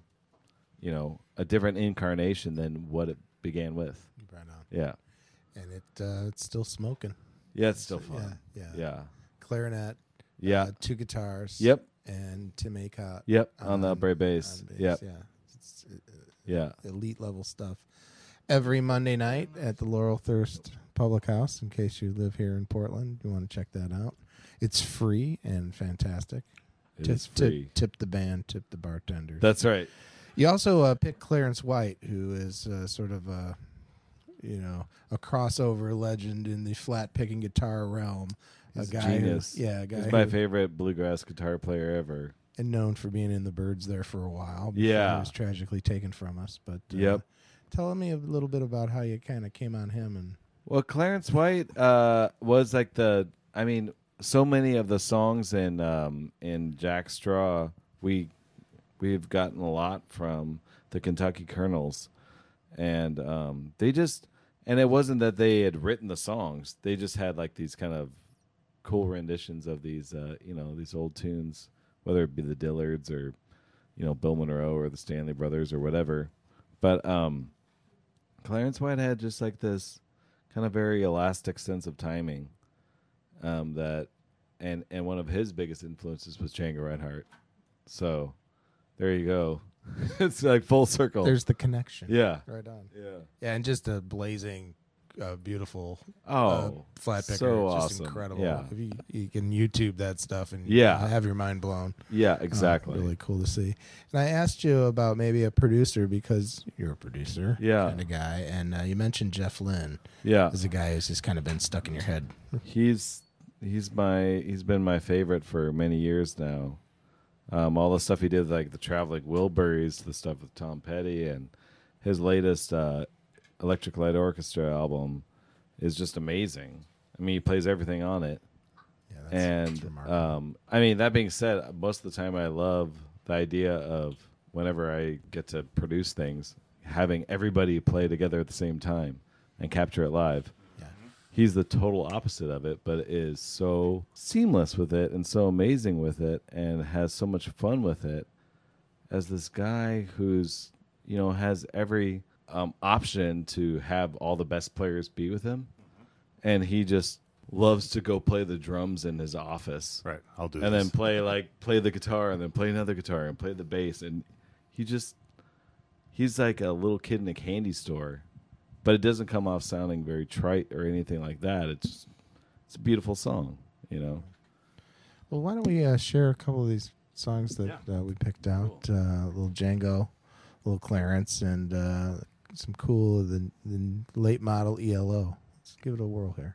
a different incarnation than what it began with. Right on. Yeah. And it's still smoking. Yeah, it's still fun. Yeah. Yeah. Clarinet. Yeah. 2 guitars. Yep. And Tim Acott. Yep. On the upright bass. on bass, Yep. Yeah. It's Yeah. elite level stuff. Every Monday night at the Laurel Thirst Public House, in case you live here in Portland, you want to check that out. It's free and fantastic. It is free. Tip the band, tip the bartenders. That's right. You also picked Clarence White, who is sort of a crossover legend in the flat picking guitar realm. He's a guy genius. a guy He's my who- favorite bluegrass guitar player ever. and known for being in the Byrds there for a while. Before Yeah. he was tragically taken from us. But Yep. tell me a little bit about how you kind of came on him and. Well, Clarence White was like so many of the songs in Jack Straw, we've gotten a lot from the Kentucky Colonels, and and it wasn't that they had written the songs; they just had like these kind of cool renditions of these these old tunes, whether it be the Dillards or Bill Monroe or the Stanley Brothers or whatever. But Clarence White had just like this kind of very elastic sense of timing, that and one of his biggest influences was Django Reinhardt. So there you go. It's like full circle. There's the connection. Yeah. Right on. Yeah. Yeah, and just a blazing, beautiful flat picker. so It's just awesome. incredible. Yeah. If you can YouTube that stuff and Yeah. have your mind blown. Yeah, exactly. Really cool to see. And I asked you about maybe a producer because you're a producer kind of guy. And you mentioned Jeff Lynne Yeah. as a guy who's just kind of been stuck in your head. He's been my favorite for many years now. All the stuff he did, like the Traveling Wilburys, the stuff with Tom Petty, and his latest Electric Light Orchestra album is just amazing. I mean, he plays everything on it. Yeah, that's remarkable. That being said, most of the time I love the idea of whenever I get to produce things, having everybody play together at the same time and capture it live. He's the total opposite of it, but is so seamless with it and so amazing with it and has so much fun with it as this guy who's, has every option to have all the best players be with him. and he just loves to go play the drums in his office. Right. I'll do And this. then play the guitar and then play another guitar and play the bass. And he's like a little kid in a candy store, but it doesn't come off sounding very trite or anything like that. It's a beautiful song, you know? Well, why don't we share a couple of these songs that we picked out? A little Django, a little Clarence, and some cool the late model ELO. Let's give it a whirl here.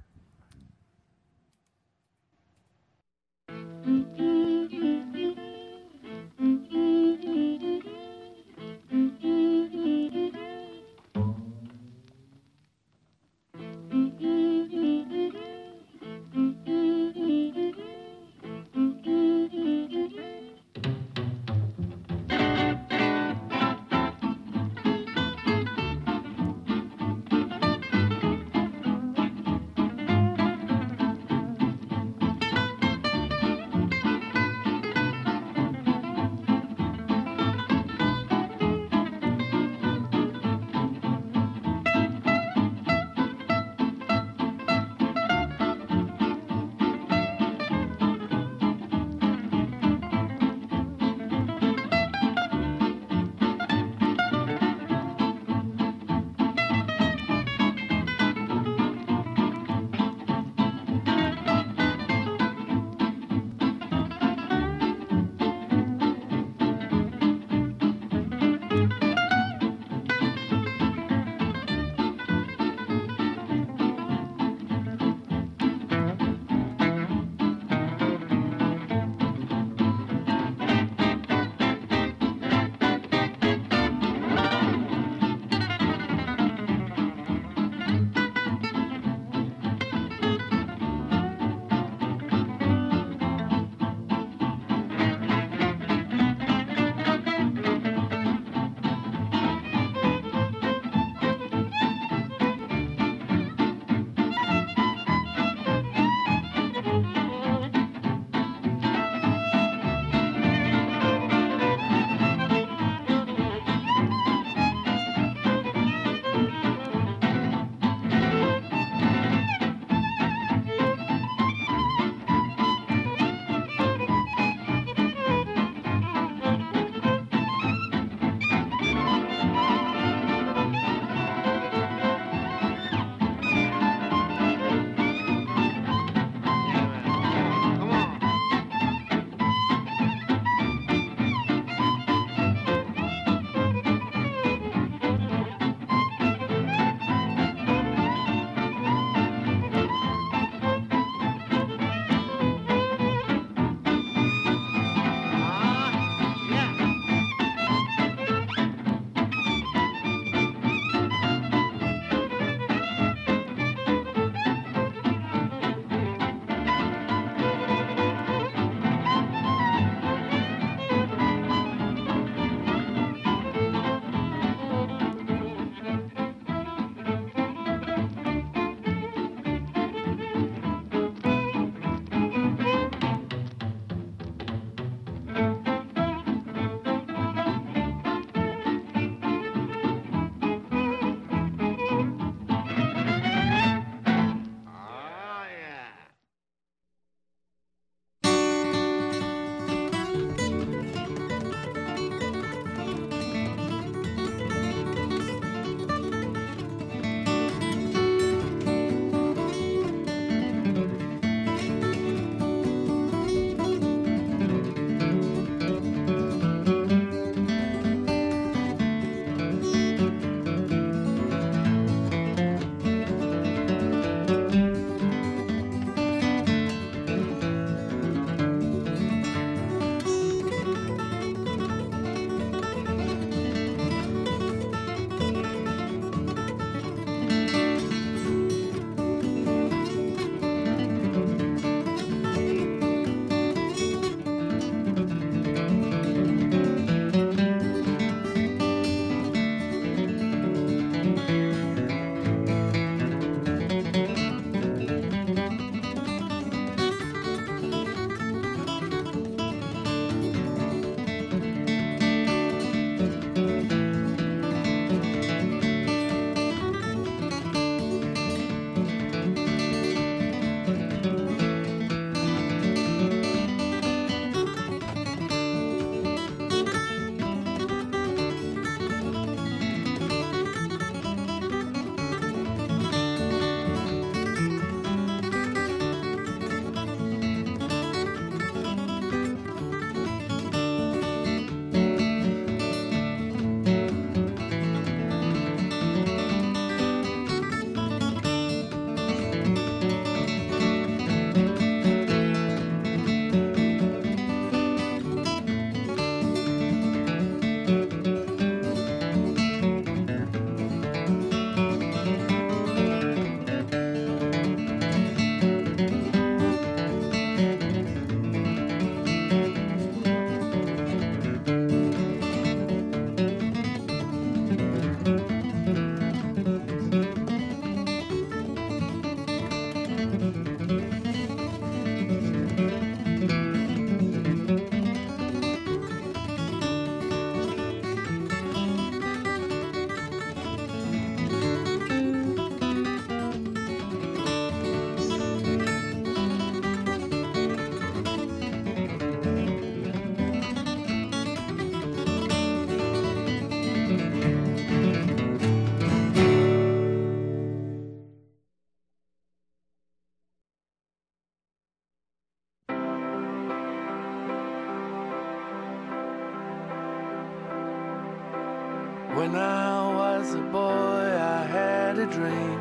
When I was a boy, I had a dream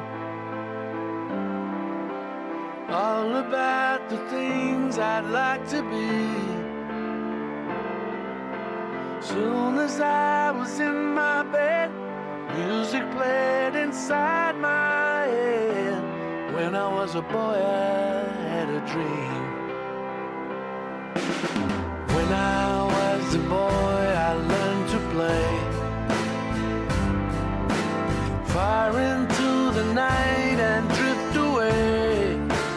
all about the things I'd like to be. Soon as I was in my bed, music played inside my head. When I was a boy, I had a dream. When I was a boy, I learned to play far into the night and drift away.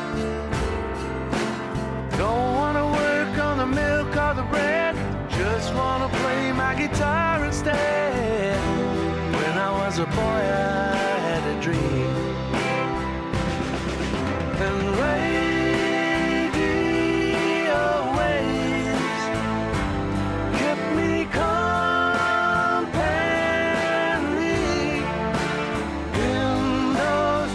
Don't wanna work on the milk or the bread, just wanna play my guitar instead. When I was a boy, I had a dream. And radio waves kept me company in those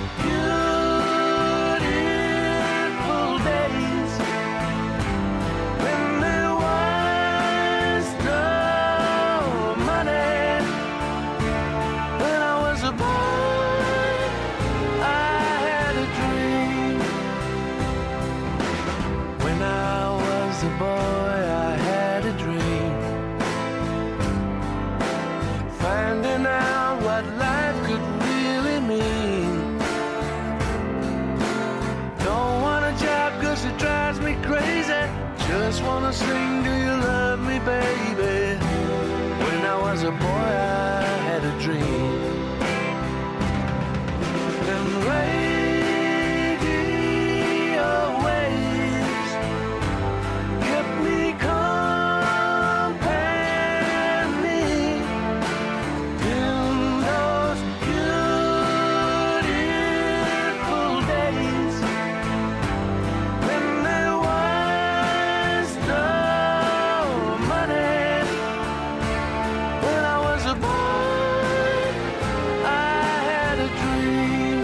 beautiful days when there was no money. When I was a boy, I had a dream. When I was a boy, I had a dream. Finding out what life could really mean. Don't want a job 'cause it drives me crazy. Just wanna sing, do you love me, baby? When I was a boy, I had a dream. And radio waves kept me company in those beautiful days when there was no money. When I was a boy, I had a dream.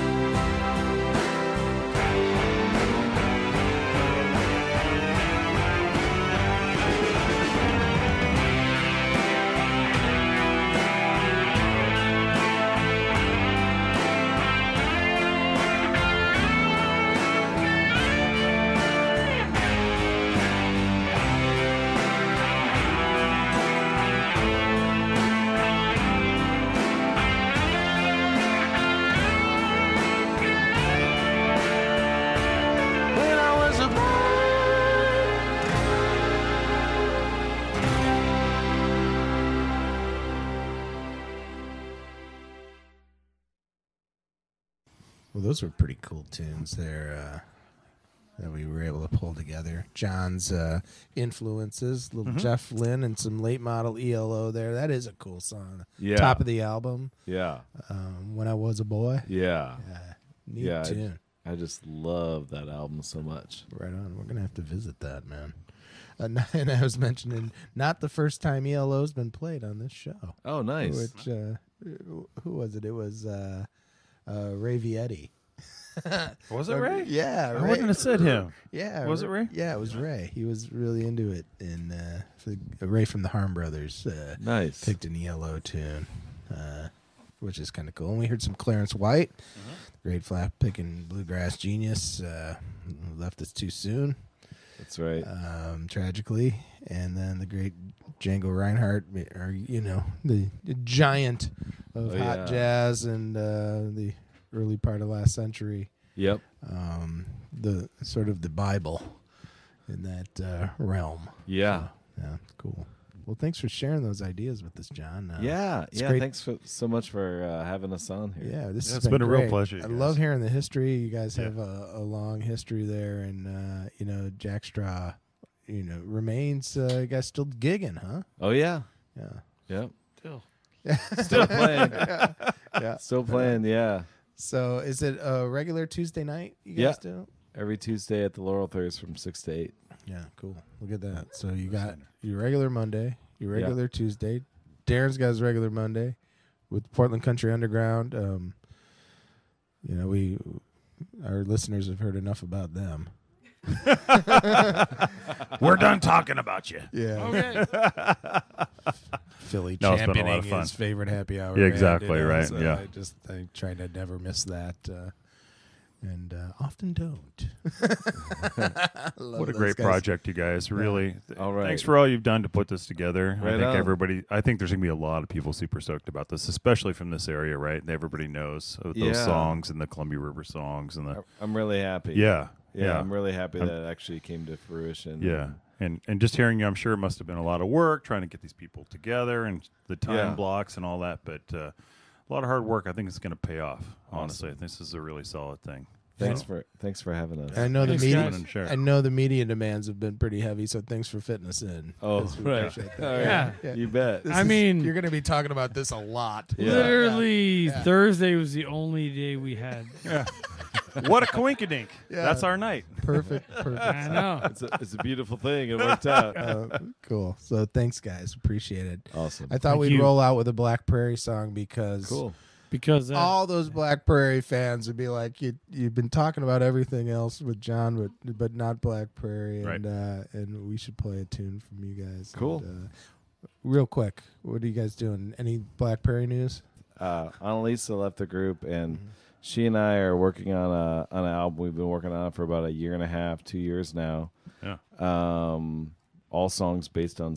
When I was a boy. Well, those were pretty cool tunes there that we were able to pull together. John's influences, little Jeff Lynne and some late model ELO there. That is a cool song. Yeah. Top of the album, Yeah. When I Was a Boy. Yeah. Neat Yeah, tune. I just love that album so much. Right on. We're going to have to visit that, man. And I was mentioning, not the first time ELO's been played on this show. Oh, nice. Which, who was it? It was Ray Vietti. Was it Ray? Yeah. I wouldn't have said him. Yeah. Was it Ray? Yeah, it was Ray. He was really into it. And Ray from the Harm Brothers Nice. picked an ELO tune, which is kind of cool. And we heard some Clarence White, great flap picking bluegrass genius, left us too soon. That's right. Tragically, and then the great Django Reinhardt, or the giant of hot yeah. jazz and the early part of last century. Yep. The sort of the Bible in that realm. Yeah. Yeah, cool. Well, thanks for sharing those ideas with us, John. Yeah. it's Yeah. great. Thanks so much for having us on here. Yeah, this Yeah, has it's been a real great. pleasure, you I guys. love hearing the history. You guys Yeah. have a long history there, and Jack Straw, remains. You guys still gigging, huh? Oh yeah. Yeah. Yep. Still. Still playing. Yeah. Still playing. Yeah. So, is it a regular Tuesday night? You guys do? Every Tuesday at the Laurel Thirst from 6 to 8. Yeah, cool. Look at that. So you got your regular Monday, your regular Tuesday. Darren's got his regular Monday with Portland Country Underground. Our listeners have heard enough about them. We're done talking about you. Yeah. Okay. Philly No, it's been a lot championing of fun. his favorite happy hour. Yeah, band, exactly, right, So yeah. I try to never miss that, and often don't. What a great project, you guys! Really, All right. Thanks for all you've done to put this together. Right I think on. everybody. I think there's gonna be a lot of people super stoked about this, especially from this area, right? Everybody knows of those Yeah. songs and the Columbia River songs and the I'm really happy. yeah. I'm really happy that it actually came to fruition. Yeah. And just hearing you, I'm sure it must have been a lot of work trying to get these people together and the time Yeah. blocks and all that. But a lot of hard work. I think it's going to pay off. Honestly, I think this is a really solid thing. Thanks for having us. I know Thanks, the media. guys. Sure. I know the media demands have been pretty heavy, so thanks for fitting us in. Oh, 'Cause we right. appreciate that. All right. Yeah. Yeah. You bet. This I is- mean- you're going to be talking about this a lot. Yeah. Literally, Yeah. Thursday was the only day we had. Yeah. What a coinkydink. Yeah. That's our night. Perfect. I know. It's a beautiful thing. It worked out. Cool. So thanks, guys. Appreciate it. Awesome. I thought Thank we'd you. roll out with a Black Prairie song because Cool. Because all those Black Prairie fans would be like, "You've been talking about everything else with John, but not Black Prairie, Right. and we should play a tune from you guys." Cool. And, real quick, what are you guys doing? Any Black Prairie news? Annalisa left the group, and she and I are working on an album we've been working on for about a year and a half, 2 years now. Yeah. All songs based on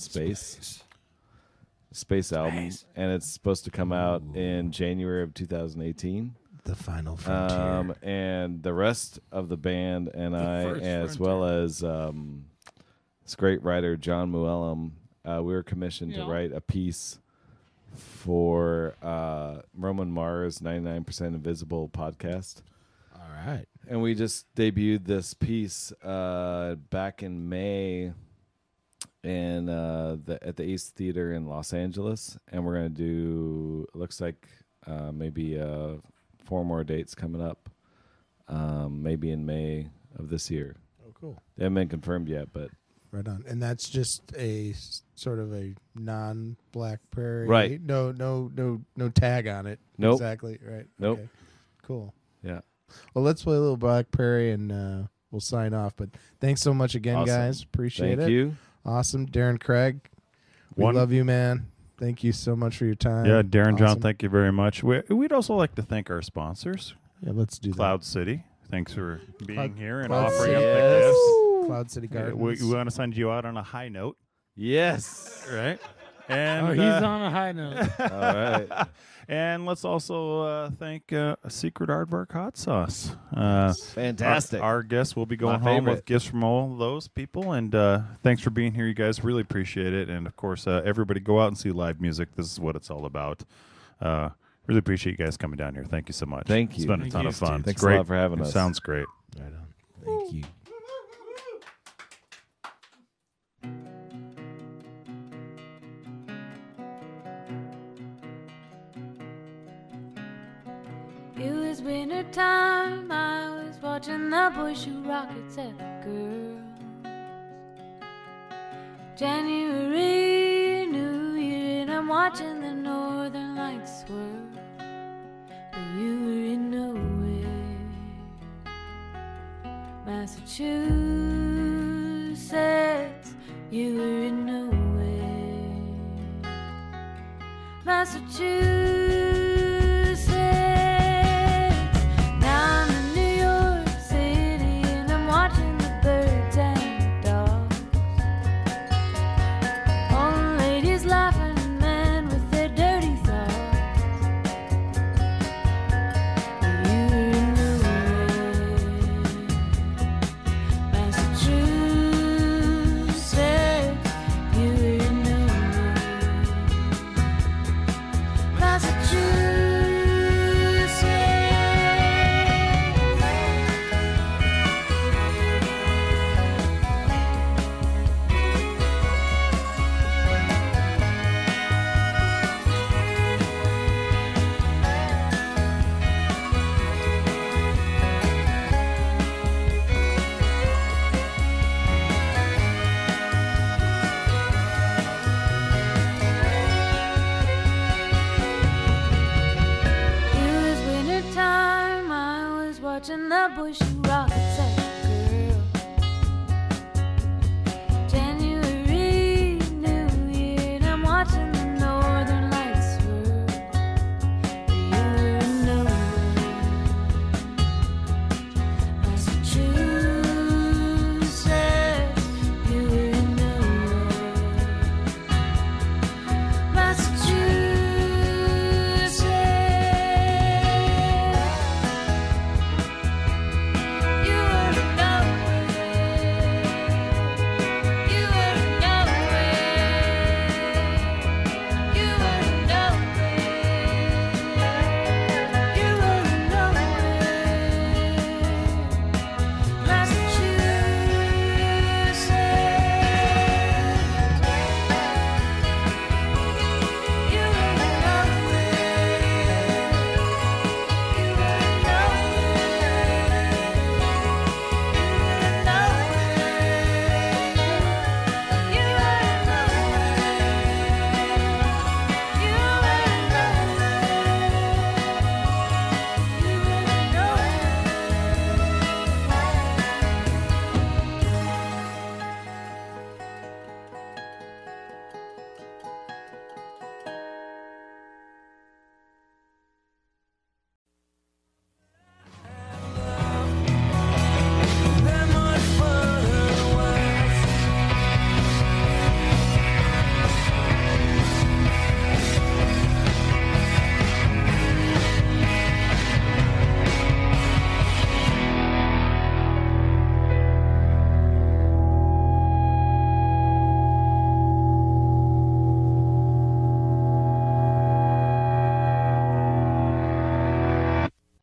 space album, and it's supposed to come out in January of 2018. The Final Frontier. And the rest of the band and I, First as well as this great writer John Muellum, we were commissioned to write a piece for Roman Mars' 99% Invisible podcast. All right. And we just debuted this piece back in May in at the Ace Theater in Los Angeles, and we're gonna do. It looks like maybe 4 more dates coming up, maybe in May of this year. Oh, cool. They haven't been confirmed yet, but Right on. And that's just a sort of a non-Black Prairie. Right. No tag on it. Nope. Exactly. Right. Nope. Okay. Cool. yeah. Well, let's play a little Black Prairie and we'll sign off. But thanks so much again, Awesome. guys. Appreciate Thank it. you. Awesome. Darren Craig, we One- love you, man. Thank you so much for your time. Yeah, Darren, John, Awesome. thank you very much. We'd also like to thank our sponsors, Yeah, let's do that. Cloud City. Thanks for being Cloud- here and Cloud offering City. up the Yes. gifts. Cloud City Yeah, Gardens. we want to send you out on a high note, Yes. right? And he's on a high note. All right. and let's also thank Secret Aardvark Hot Sauce. Fantastic. Our guests will be going My home with favorite. gifts from all those people. And thanks for being here, you guys. Really appreciate it. And, of course, everybody go out and see live music. This is what it's all about. Really appreciate you guys coming down here. Thank you so much. Thank It's you. been a Thank ton you, of fun. Steve. Thanks It's great. a lot for having It us. sounds great. Right on. Thank you. It was winter time, I was watching the boys shoot rockets at the girls. January, New Year, and I'm watching the northern lights swirl. But you were in nowhere. Massachusetts, you were in nowhere. Massachusetts, now I'm in New York City and I'm watching the birds and dogs. Old ladies laughing and men with their dirty thoughts. You were in nowhere. Massachusetts, you were in nowhere. It was winter time, I was watching the boys shoot rockets at